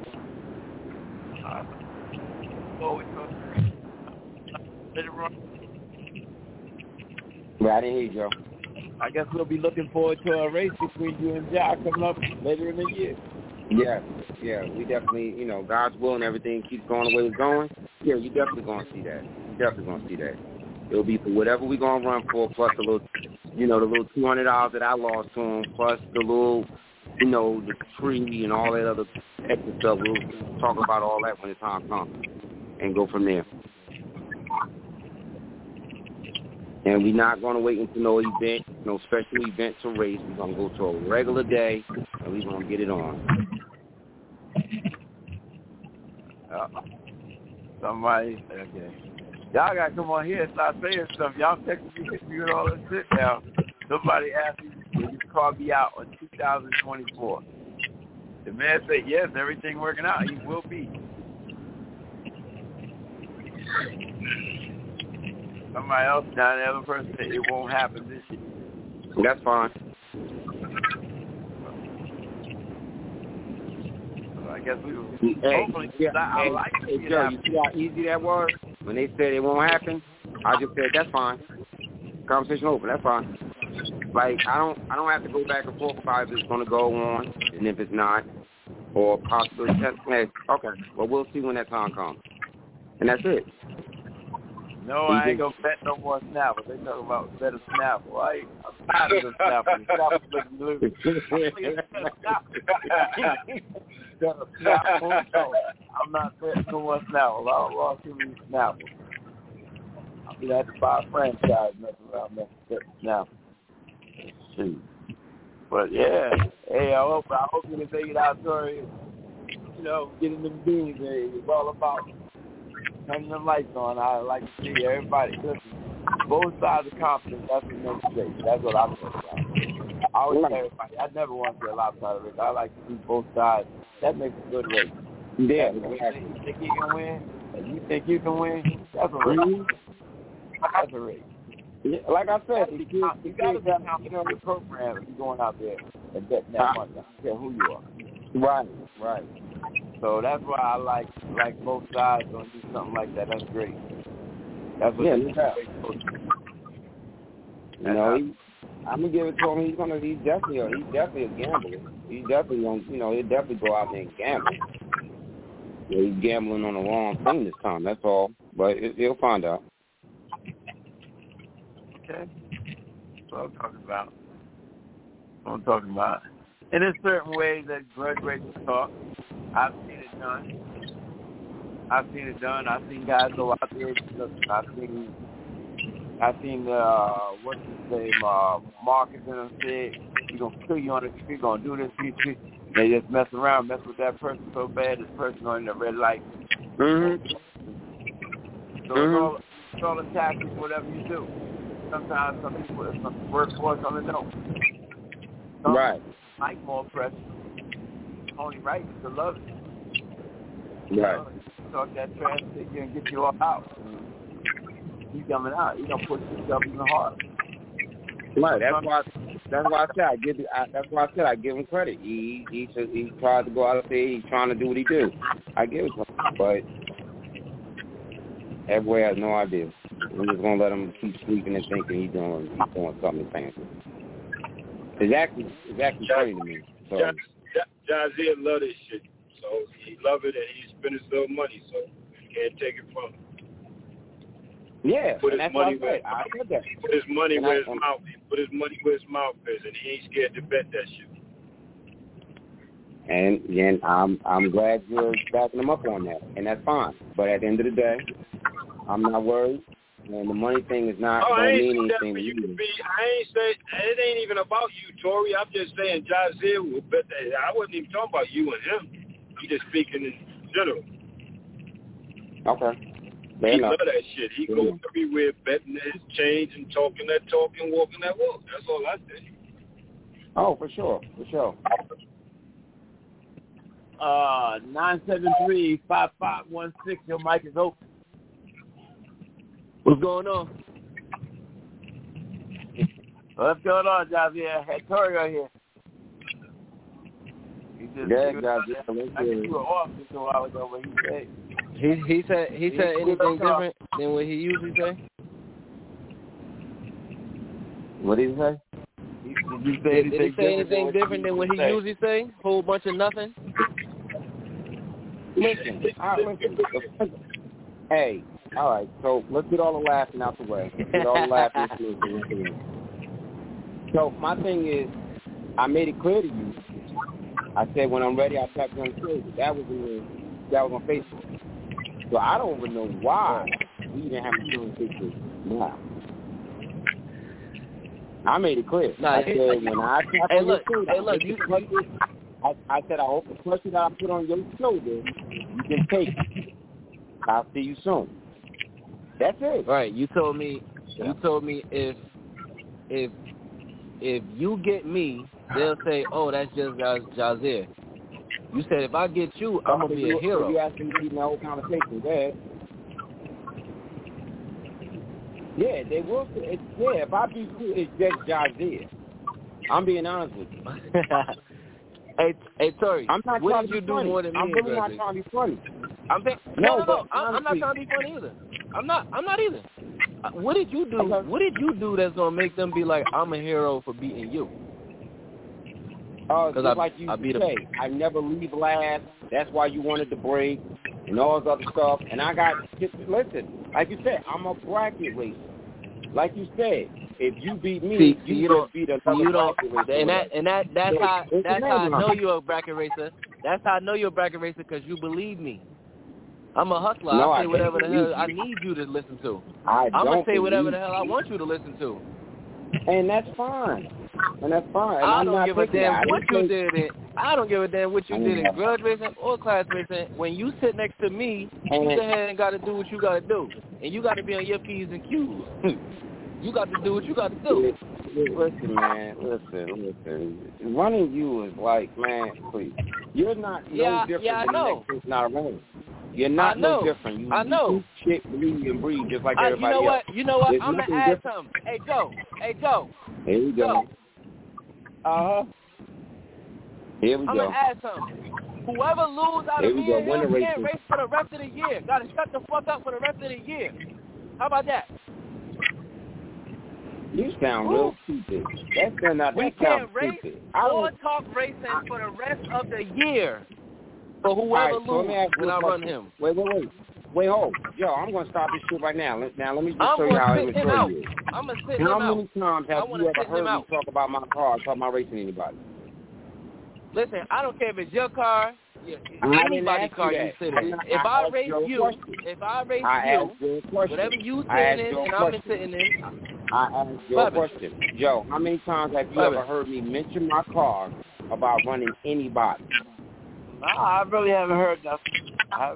Well, I didn't hear you, Joe. I guess we'll be looking forward to a race between you and Jack coming up later in the year. Yeah, we definitely, you know, God's will and everything keeps going the way it's going. Yeah, you definitely gonna see that. It'll be for whatever we're gonna run for, plus the little, you know, the little $200 that I lost to him, plus the little, you know, the tree and all that other extra stuff. We'll talk about all that when the time comes and go from there. And we're not going to wait until no event, no special event to race. We're going to go to a regular day, and we're going to get it on. Somebody, okay. Y'all got to come on here and start saying stuff. Y'all texting me, hitting me with all this shit now. Somebody asked me, will you call me out on 2024? The man said, yes, everything working out. He will be. Somebody else down the other person said it won't happen this year. That's fine. So I guess we will. Hopefully, I like Joe, you see how easy that was? When they said it won't happen, I just said, that's fine. Conversation over, that's fine. Like, I don't have to go back and forth about if it's going to go on and if it's not. Or possibly, okay, well, we'll see when that time comes. And that's it. No, I ain't going to bet no more Snapple. They talk about better Snapple. I'm tired of the Snapple. Snapple's looking loose. I'm not betting no more Snapple. I'll walk through these Snapple. I'm going to have to buy a franchise messing around betting Snapple. Shoot. But, yeah. Hey, I hope you can take it out, Tori. You know, getting them beans. It's all about turning them lights on. I like to see everybody listen. Both sides of confidence, that's what makes great. That's what I'm talking about. I always tell everybody, I never want to see a lopsided race. I like to see both sides. That makes a good race. Yeah. You think you can win, and you think you can win, that's a race. That's a race. Yeah, like I said, you got to be confident in your program if you're going out there and betting that money. I don't care who you are. Right. So that's why I like both sides gonna do something like that. That's great. That's what you know, I'm gonna give it to him. He's definitely a gambler. He's definitely gonna, he'll definitely go out there and gamble. Yeah, he's gambling on the wrong thing this time. That's all. But he'll find out. Okay. That's what I'm talking about. And there's certain ways that grudge races talk. I've seen it done. I've seen guys go out there. I've seen what's his name, Marcus and them said, you're going to kill you on the street, you're going to do this, They just mess with that person so bad, this person on the red light. Mm-hmm. So it's all a tactic, whatever you do. Sometimes some people work for it, some don't. Right. Like more pressure. Only right is to love it. Right. Talk that trash to you and get you all out. You coming out, you gonna push yourself even harder. Right. That's why I said I give him credit. He tried to go out there. He's trying to do what he do. I give it to him, but everybody has no idea. I'm just gonna let him keep sleeping and thinking he's doing something fancy. It's actually funny to me. So. Jazier love this shit, so he love it and he spend his little money, so you can't take it from him. Yeah, put his money where his mouth. Put his money where his mouth is, and he ain't scared to bet that shit. And again, I'm glad you're backing him up on that, and that's fine. But at the end of the day, I'm not worried. And the money thing is not going to mean anything to you. I ain't say it ain't even about you, Tori. I'm just saying Jazier will bet that. I wasn't even talking about you and him. I'm just speaking in general. Okay. He love that shit. He goes everywhere betting his change and talking that talk and walking that walk. That's all I say. Oh, for sure. 973-5516. Your mic is open. What's going on? What's going on, Javier? Had Tori right here. I think you were off just a while ago, but he said anything different than what he usually say? What did he say? Did he say anything different than what he usually say? Whole bunch of nothing? Listen. Hey, all right, so let's get all the laughing out the way. So my thing is, I made it clear to you. I said when I'm ready, I'll tap you on the screen. That was on Facebook. So I don't even know why we even have to do Facebook now. I made it clear. I said when I tap on the screen, I said I hope the pressure that I put on your shoulder, you can take it. I'll see you soon. That's it. Right. You told me if you get me, they'll say, oh, that's just Jazier. You said if I get you, I'm gonna be a hero. You asked me to keep my whole conversation. Go ahead. Yeah, they will. If I beat you, it's just Jazier. I'm being honest with you. Hey, Tori, I'm not what trying did you to be do funny. more than me? I'm really not trying to be funny. No. I'm not trying to be funny either. I'm not either. What did you do? Okay. What did you do that's gonna make them be like, I'm a hero for beating you? Just like you say, I never leave last. That's why you wanted to break and all this other stuff. And I got, listen, like you said, I'm a bracket racer. Like you said, if you beat me, you just beat another bracket racer. And that's how I know you're a bracket racer. That's how I know you're a bracket racer, because you believe me. I'm a hustler. No, I say whatever the hell I need you to listen to. I'm going to say whatever the hell I want you to listen to. And that's fine. And I don't give a damn what you did in grudge racing or class racing. When you sit next to me, you go ahead and got to do what you got to do. And you got to be on your P's and Q's. You got to do what you got to do. Listen, man. Listen. Running you is like, man, please. You're not no different than the next person's not running. You're not no different. You shit, bleed, and breathe just like everybody else. You know what? I'm going to add something. Hey, Joe. Here we go. Here we go. I'm going to add something. Whoever lose out of me and him can't race for the rest of the year. Got to shut the fuck up for the rest of the year. How about that? You sound real stupid. We can't race or talk racing for the rest of the year. For whoever loses when I run him. Wait, hold. Yo, I'm going to stop this shit right now. Let me just show you how immature you is. I'm going to sit him out. How many times have you ever heard me talk about my car or talk about racing anybody? Listen, I don't care if it's your car, anybody's car you sit in. If I race you, whatever you sitting in and I've been sitting in. I asked you a question. Joe, how many times have you ever heard me mention my car about running anybody? I really haven't heard nothing.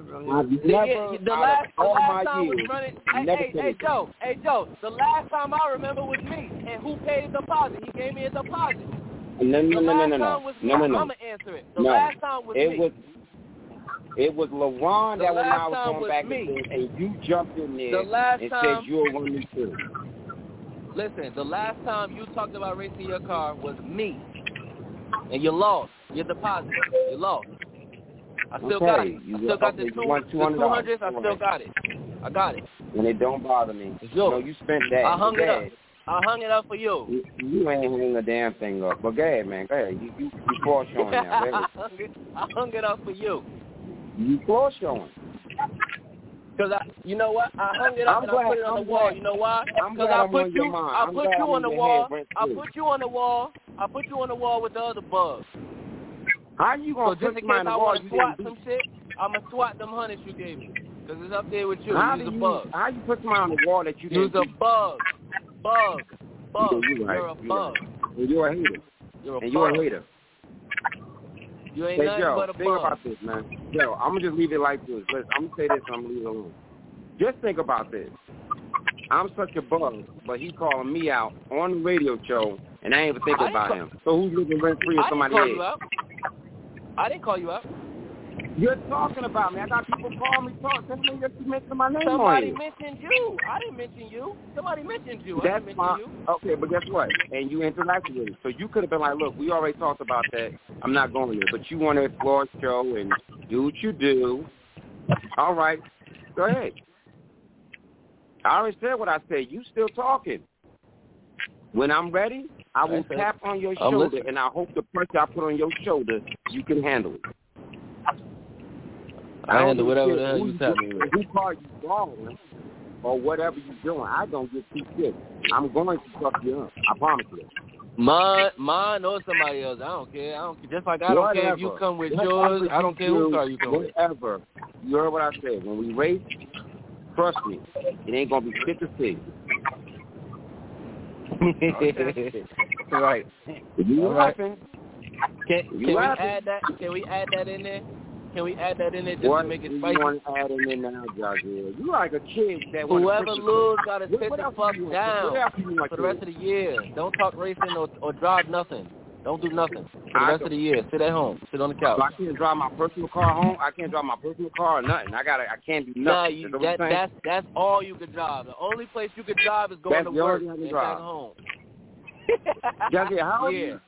The last time was running. Hey, Joe. The last time I remember was me, and who paid the deposit? He gave me a deposit. No. I'm gonna answer it. The last time was me. It was LeBron that when I was going back and you jumped in there and said you were one of me too. Listen, the last time you talked about racing your car was me, and you lost your deposit. You lost. I still got it. I still got the 200s. I still got it. I got it. And it don't bother me. No, you spent that. I hung it up. I hung it up for you. You ain't hung a damn thing up. But go ahead, man. Go ahead. You floor showing now. I hung it up for you. You floor showing. Because you know what? I hung it up and I put it on the wall. You know why? Because I put you on the wall. I put you on the wall. I put you on the wall with the other bugs. How you gonna so just in case I want to swat some shit, I'm gonna swat them hundreds you gave me. Because it's up there with you. Use a bug. How you put somebody on the wall that you use a bug? Bug. You're a bug. You're a hater. You're a hater. You ain't nothing but a bug. Think about this, man. Yo, I'm going to just leave it like this. Listen, I'm going to say this and I'm going to leave it alone. Just think about this. I'm such a bug, but he calling me out on the radio show, and I ain't even thinking about him. So who's living rent-free in somebody's head? I didn't call you out. You're talking about me. I got people calling me, telling me that you mentioned my name Somebody mentioned you. I didn't mention you. Somebody mentioned you. I didn't mention you. Okay, but guess what? And you interacted with it. So you could have been like, look, we already talked about that. I'm not going there. But you want to explore the show and do what you do. All right. Go ahead. I already said what I said. You still talking. When I'm ready, I will tap on your shoulder, and I hope the pressure I put on your shoulder, you can handle it. I handle whatever the hell you tell me. If you call you wrong or whatever you're doing, I don't get too sick. I'm going to fuck you up. I promise you. Mine or somebody else. I don't care. Just like I don't care if you come with yours. I don't care whose car you come with. Whatever. You heard what I said. When we race, trust me, it ain't going to be fit to see. Right. If you laughing, Can we add that? Can we add that in there? Can we add that in there just to make it spicy? What do you want to add in there now, Jazier? You like a kid that whoever lose got to sit what the else fuck you want? down What else you want for the rest of the year. Don't talk racing or drive nothing. Don't do nothing for the rest of the year. Sit at home. Sit on the couch. So I can't drive my personal car home. I can't drive my personal car or nothing. I can't do nothing. Nah, that's all you can drive. The only place you can drive is going to work and back home. Jazier, how old are you?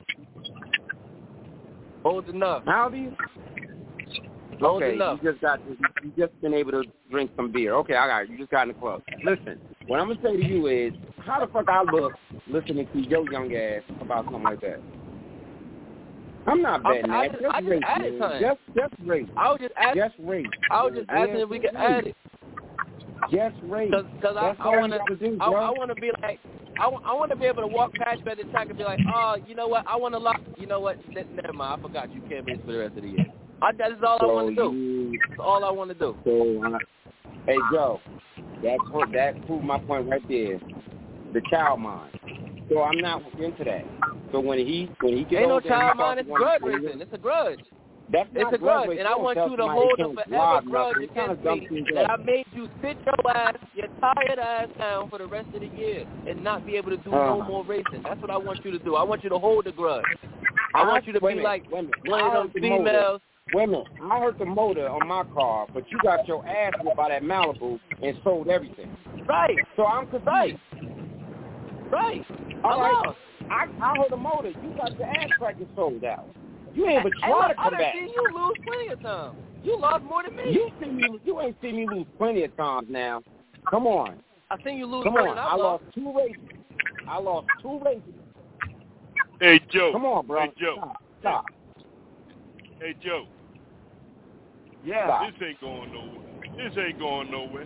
Old enough. How old are you? Old Okay, enough. you just been able to drink some beer. Okay, I got it. You just got in the club. Listen, what I'm gonna say to you is, how the fuck I look listening to your young ass about something like that? I'm not betting that. I just added something. Just race. I was just asking. Just race. I was just asking if we could add it. Just race. Because I want to be like, I want to be able to walk past you at the track and be like, oh, you know what? I want to lock. You know what? Never mind. I forgot you can't race for the rest of the year. That is all I want to do. That's all I want to do. So, hey Joe, that proved my point right there. The child mind. So I'm not into that. So when he gets ain't no older, child mind. It's grudge racing. It's a grudge. It's a grudge, and I want you to hold a forever grudge against me that I made you sit your tired ass down for the rest of the year and not be able to do no more racing. That's what I want you to do. I want you to hold the grudge. I want you to be like one of them females. Wait a minute. I heard the motor on my car, but you got your ass whipped by that Malibu and sold everything. Right. So I'm confused. Right. All right. I heard the motor. You got your ass cracked and sold out. You ain't even try to come back. I seen you lose plenty of times. You lost more than me. You ain't seen me lose plenty of times now. Come on. I seen you lose Come more on. than I lost 2 races. Hey, Joe. Come on, bro. Hey, Joe. Stop. Hey, Joe. Yeah. This ain't going nowhere.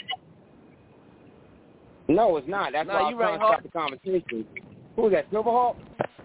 No, it's not. That's why I was trying to stop the conversation. Who's that, Silverhawk?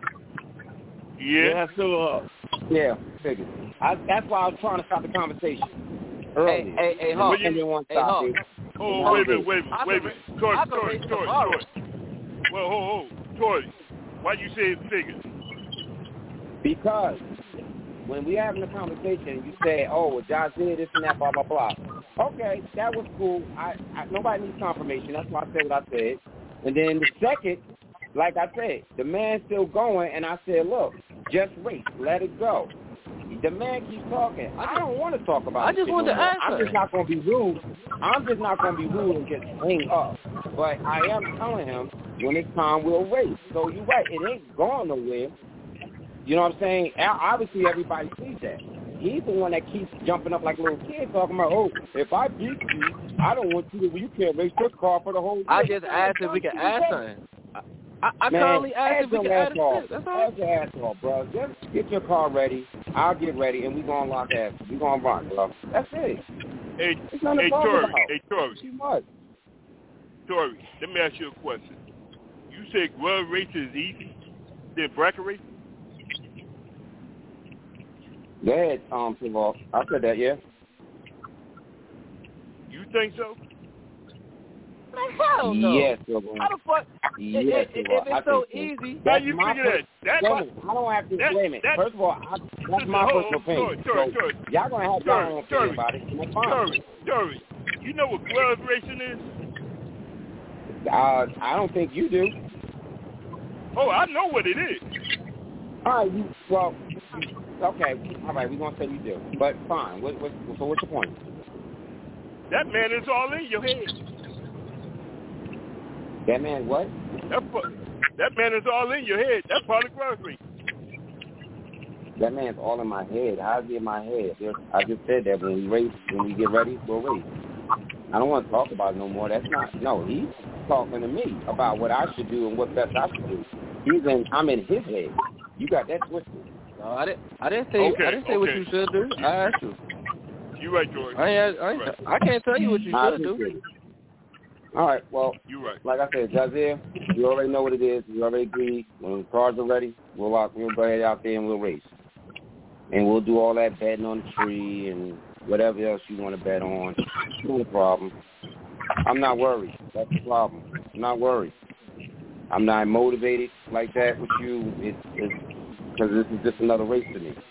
Yeah, Silverhawk. Yeah, figured. That's why I was trying to stop the conversation earlier. Hey, Hawk. Hawk. Oh, wait a minute. Tory. Well, hold. Tory, why you say it's figured? Because when we having a conversation, you say, oh, Jazier, this and that, blah, blah, blah. Okay, that was cool. Nobody needs confirmation. That's why I said what I said. And then the second, like I said, the man's still going, and I said, look, just wait. Let it go. The man keeps talking. I don't want to talk about it. I just wanted to answer. I'm just not going to be rude. And just hang up. But I am telling him when it's time, we'll race. So you're right. It ain't going nowhere. You know what I'm saying? Obviously, everybody sees that. He's the one that keeps jumping up like a little kid talking about, oh, if I beat you, I don't want you to, you can't race this car for the whole year. I just asked if we could add something. I currently asked if we could add something. That's all. Add your ass off, bro. Just get your car ready. I'll get ready, and we're going to lock ass. We're going to run, bro. That's it. Hey, Tory. Too much. Tory, let me ask you a question. You say grudge racing is easy, then bracket racing? Go ahead, Silver. I said that, yeah. You think so? Man, hell no. Yes, Silver. How the fuck? Yes, if it's so easy. How you figure that? I don't have to blame it. First of all, that's my personal opinion. Tory, y'all going to have your own opinion about it. And that's fine. Tory, you know what grudge racing is? I don't think you do. Oh, I know what it is. All right, okay. All right, we're going to say you do. But fine. So what's the point? That man is all in your head. That man what? That man is all in your head. That's part of grudge racing. That man's all in my head. How's he in my head? I just said that when we get ready, we'll race. I don't want to talk about it no more. He's talking to me about what I should do and what best I should do. I'm in his head. You got that twisted. No, I didn't say what you should do. I asked you. You right, George. I can't tell you what you should do. All right, well, you right. Like I said, Jazier, you already know what it is. You already agreed. When the cars are ready, we'll go ahead out there and we'll race. And we'll do all that betting on the tree and whatever else you want to bet on. No problem. I'm not worried. That's the problem. I'm not worried. I'm not motivated like that with you. because this is just another race to me.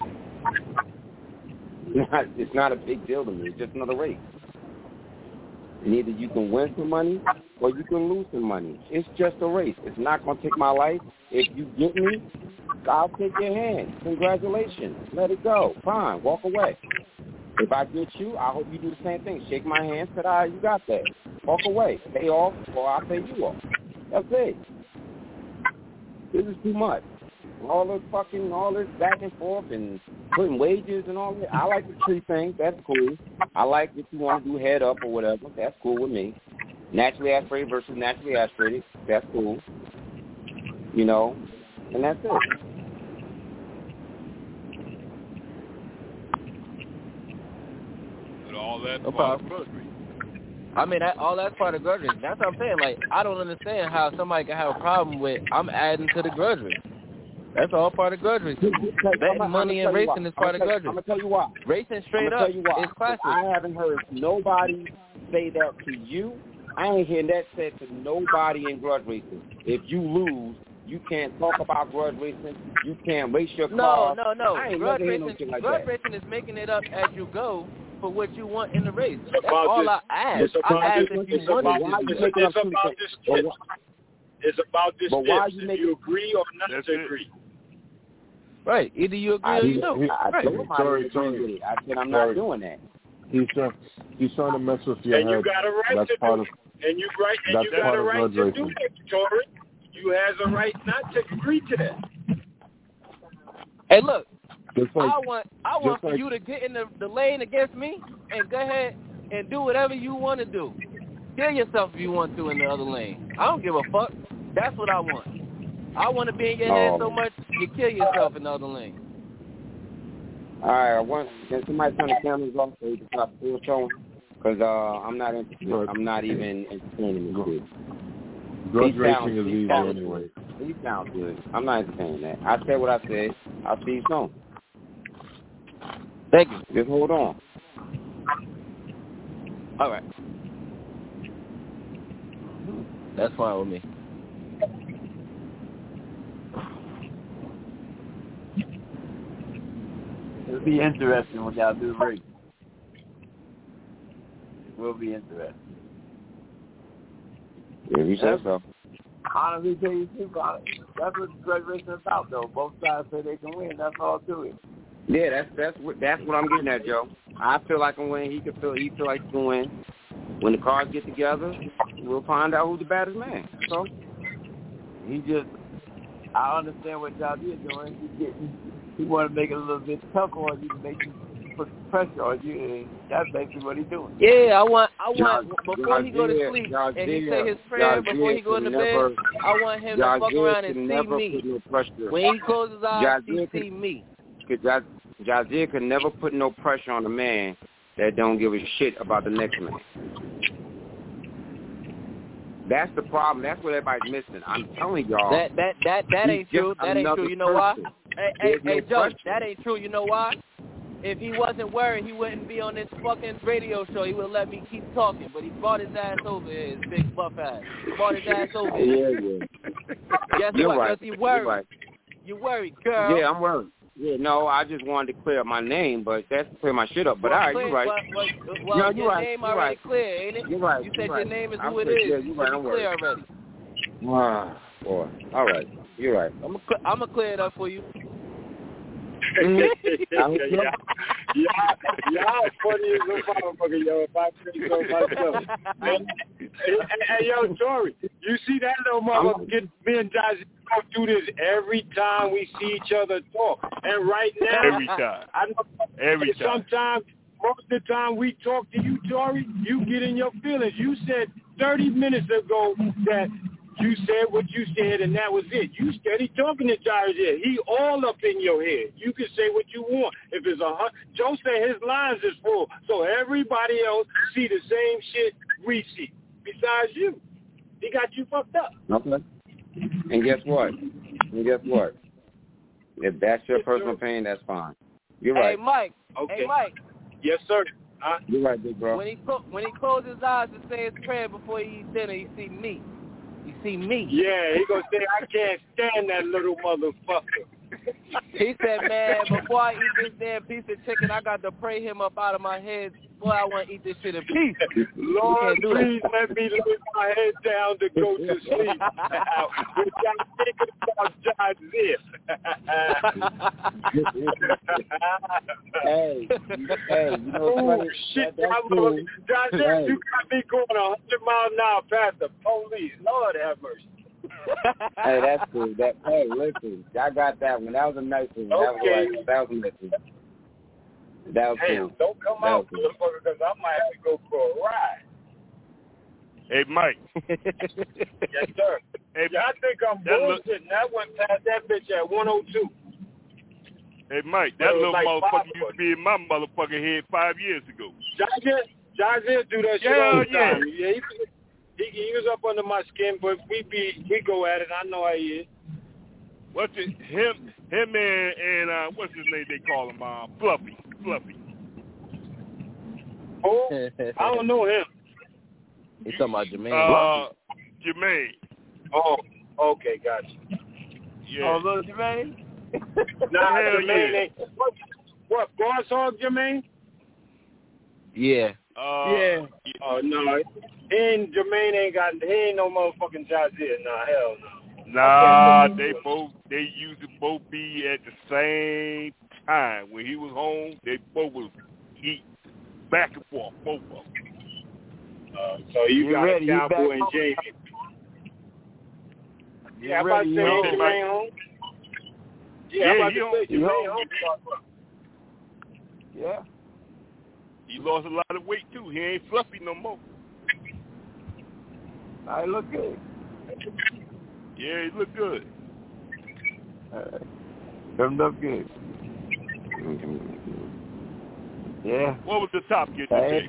It's not a big deal to me. It's just another race. And either you can win some money or you can lose some money. It's just a race. It's not going to take my life. If you get me, I'll take your hand. Congratulations. Let it go. Fine. Walk away. If I get you, I hope you do the same thing. Shake my hand. Say, you got that. Walk away. Pay off or I'll pay you off. That's it. This is too much. All this back and forth and putting wages and all that. I like the tree thing. That's cool. I like if you want to do head up or whatever. That's cool with me. Naturally aspirated versus naturally aspirated. That's cool. You know, and that's it. But all that No part of problem. drudgery. I mean, all that's part of grudgery. That's what I'm saying. Like, I don't understand how somebody can have a problem with I'm adding to the grudgery. That's all part of grudgery. Betting money and racing is part of grudgery. I'm going to tell you why. Racing straight up is classic. I haven't heard nobody say that to you. I ain't hearing that said to nobody in grudge racing. If you lose, you can't talk about grudge racing. You can't race your car. No. I ain't Grudge never heard no racing, shit like grudge that. racing is making it up as you go for what you want in the race. That's about all this, I ask. it's I about ask this, if you it's want about, to do it's about this tips. It's about this But why tips. you If make you agree or not to agree. Right. Either you agree or you don't. I told him I didn't agree with it. I said I'm not doing that. He's trying to mess with your and head. You got a right that's to part do of, it. And you got a right to do it, Tory. You has a right not to agree to that. Hey, look. Like, I want for you to get in the lane against me and go ahead and do whatever you want to do. Kill yourself if you want to in the other lane. I don't give a fuck. That's what I want. I want to be in your head so much you kill yourself in the other lane. All right, can somebody turn the cameras off so you can stop full showing? Because I'm not interested. I'm not even entertaining this shit. Grudge racing is easy anyway. He sounds good. I'm not entertaining that. I said what I said. I'll see you soon. Thank you. Just hold on. All right. That's fine with me. It'll be interesting when y'all do the race. It will be interesting. Yeah, you said so. Honestly, tell you the truth, that's what grudge racing is about, though. Both sides say they can win. That's all to it. Yeah, that's what I'm getting at, Joe. I feel like I can win. He feel like he can win. When the cars get together, we'll find out who's the baddest man. So I understand what Javier is doing. He want to make it a little bit tougher on you to make you put pressure on you, and that's basically what he's doing. Yeah, I want before he go to sleep and he say his prayer before he go into bed, I want him to fuck around and see me. When he closes his eyes, he see me. Jazier could never put no pressure on a man that don't give a shit about the next man. That's the problem. That's what everybody's missing. I'm telling y'all. That ain't true. That ain't true. You know why? Hey, Joe, that ain't true. You know why? If he wasn't worried, he wouldn't be on this fucking radio show. He would let me keep talking. But he brought his ass over here, his big buff ass. He brought his ass over here. Yeah. Guess You're what? right. Because he worried. Right. You worried, girl. Yeah, I'm worried. Yeah, no, I just wanted to clear up my name, but that's to clear my shit up. But all right, you're right. Well, no, your right. name you're already right. clear, ain't it? You're right. You said you're your right. name is I'm who it clear. is. Yeah, you're right. I'm clear already. Wow, boy. All right. You're right. I'm gonna clear it up for you. Y'all funny as a motherfucker, yo. If I say so myself. Hey, yo, Tory, you see that little motherfucker? Me and Josh go through this every time we see each other talk. And right now, every time. Every time. Sometimes, most of the time we talk to you, Tory, you get in your feelings. You said 30 minutes ago that you said what you said, and that was it. You steady talking to Jazier. He all up in your head. You can say what you want. If it's Joe said his lines is full, so everybody else see the same shit we see. Besides you, he got you fucked up. Okay. And guess what? If that's your personal opinion, that's fine. You're right. Hey, Mike. Okay. Hey, Mike. Yes, sir. You're right, big bro. When he closes his eyes and say his prayer before he eats dinner, he see me. You see me. Yeah, he gonna say, I can't stand that little motherfucker. He said, man, before I eat this damn piece of chicken, I got to pray him up out of my head. Boy, I want to eat this shit in peace. Lord, please let me lay my head down to go to sleep. Without thinking about John Zip. Hey, you know what? Shit, that's cool. John Zip, Hey. you got me going 100 miles an hour past the police. Lord have mercy. Hey, that's cool. Hey, listen, I got that one. That was a nice one. Okay. That was a nice one. That was Hey, cool. don't come out, motherfucker, because I might have to go for a ride. Hey, Mike. Yes, sir. Hey, yeah, I think I'm bullshitting. That went past that bitch at 102. Hey, Mike, that little like motherfucker used to be in my motherfucking head 5 years ago. John do that shit all the time. Yeah, he was up under my skin, but we go at it. I know how he is. What's it? Him and what's his name? They call him Fluffy. Oh, I don't know him. He's talking about Jermaine. Jermaine. Oh, okay, gotcha. Yeah. Oh, little Jermaine. Nah, Jermaine ain't. What? Boss Hog Jermaine? Yeah. Yeah. Oh no, Jermaine ain't no motherfucking Jazzy. Nah, hell no. Nah, they used to both be at the same time. When he was home, they both was eat back and forth, both of them. So you got a Cowboy and Jamie. Yeah, I'm about to say Jermaine home. Yeah, I'm about to say Jermaine home. Yeah. He lost a lot of weight too. He ain't fluffy no more. I look good. Yeah, he look good. Turned up good. Yeah. What was the top kid today?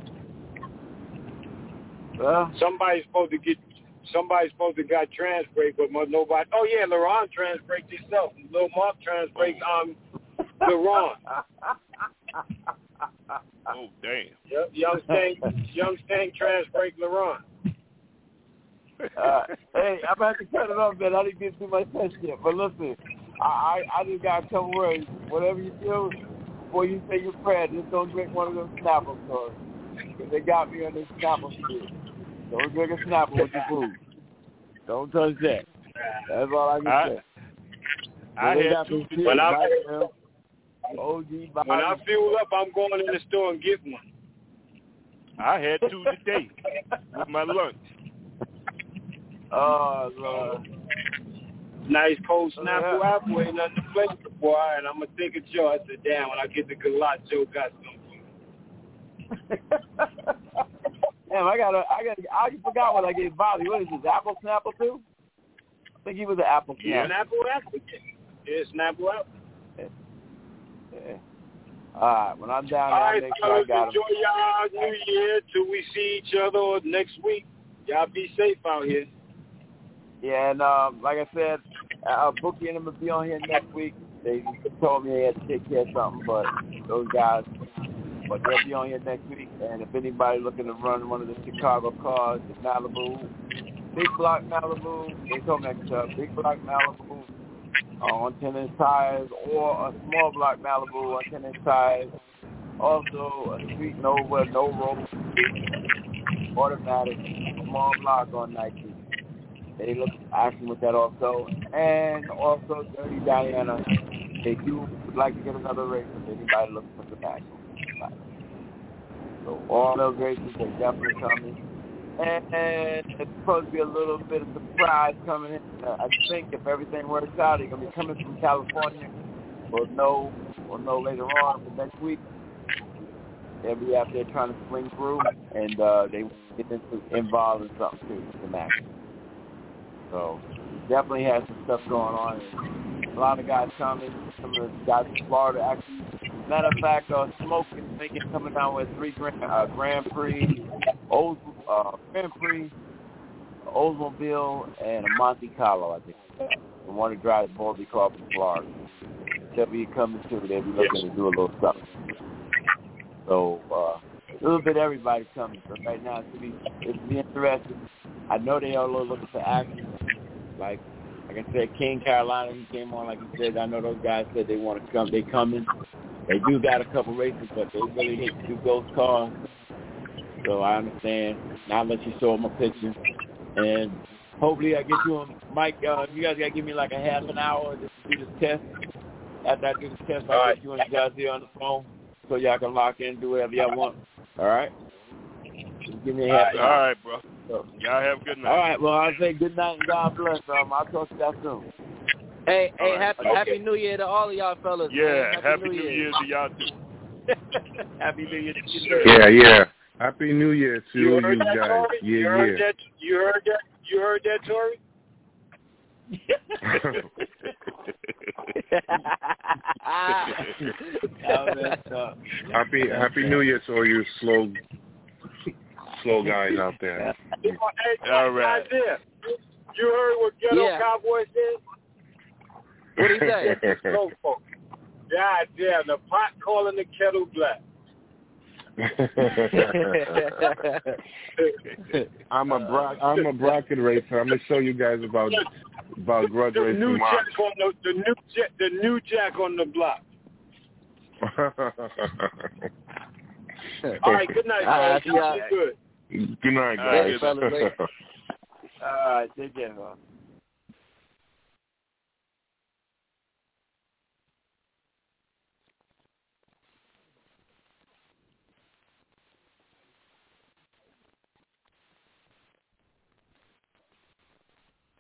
Somebody's supposed to got trans break, but nobody. Oh yeah, LeRon trans break himself. Lil Mark trans break LeRon. Oh damn. Yep, young Stank trans break LeRon. Hey, I'm about to cut it off, man. I didn't get through my test yet. But listen, I just got a couple words. Whatever you do, before you say your prayer, just don't drink one of those Snapple stores. Because they got me on this Snapple shit. Don't drink a Snapple with your food. Don't touch that. That's all I can say. I had two today. When I fuel up, I'm going in the store and get one. I had two today with my lunch. Oh, Lord. Nice cold Snapple apple, ain't nothing to play with, boy. And I'm going to think of Joe. I said, damn, when I get the Galot, Joe got something. Damn, I forgot what I gave Bobby. What is this, Apple Snapple too? I think he was an Apple Snapple. Yeah, an Apple. Yeah, Snapple apple. Yeah. All right, when I'm down there, all I'll right, make sure I got him. Enjoy y'all New Year till we see each other next week. Y'all be safe out here. Yeah, and like I said, Bookie and them will be on here next week. They told me they had to take care of something, but those guys, but they'll be on here next week. And if anybody looking to run one of the Chicago cars, the Malibu, Big Block Malibu, they told me I could tell, Big Block Malibu on 10-inch tires, or a small block Malibu on 10-inch tires. Also, a Street Nova, no rope, automatic, small block on Nike. They look action with that also. And also Dirty Diana. They would like to get another race if anybody looking for the action. So all those races are definitely coming. And it's supposed to be a little bit of surprise coming in. I think if everything works out, they're going to be coming from California. We'll know later on for next week. They'll be out there trying to swing through, and they get involved in something too, some action. So definitely has some stuff going on. And a lot of guys coming. Some of the guys from Florida actually. Matter of fact, Smoke is thinking coming down with 3 Grand Prix, Grand Prix, Oldsmobile, and a Monte Carlo, I think. The one who drives Bobby Car from Florida. They'll be coming too. They'll be looking to do a little something. So a little bit of everybody's coming. So right now it's be interesting. I know they are looking for action. Like Like I said, King Carolina, he came on, like he said, I know those guys said they want to come. They coming. They do got a couple races, but they really hate to do ghost cars. So I understand. Now I'll let you show them a picture. And hopefully I get you on, Mike, you guys got to give me like a half an hour just to do this test. After I do the test, I'll get you and you guys here on the phone so y'all can lock in and do whatever y'all want. All right? Just give me a half an hour. All right, bro. So, y'all have a good night. All right, well, I'll say good night and God bless. I'll talk to y'all soon. Hey, happy New Year to all of y'all fellas. Yeah, happy New Year to y'all too. Happy New Year to Yeah, you. yeah. Happy New Year to you heard that, guys. Tory? Yeah, you heard that? You heard that, Tory? Happy New Year to all you slow guys out there. Hey, all right. Isaiah, you heard what Ghetto Cowboy said? What did he say? Slow folk. God damn, the pot calling the kettle black. I'm a bracket racer. I'm gonna show you guys about grudge racing. The new jack on the block. All right, good night, guys. Good night, guys. All right, take care, man.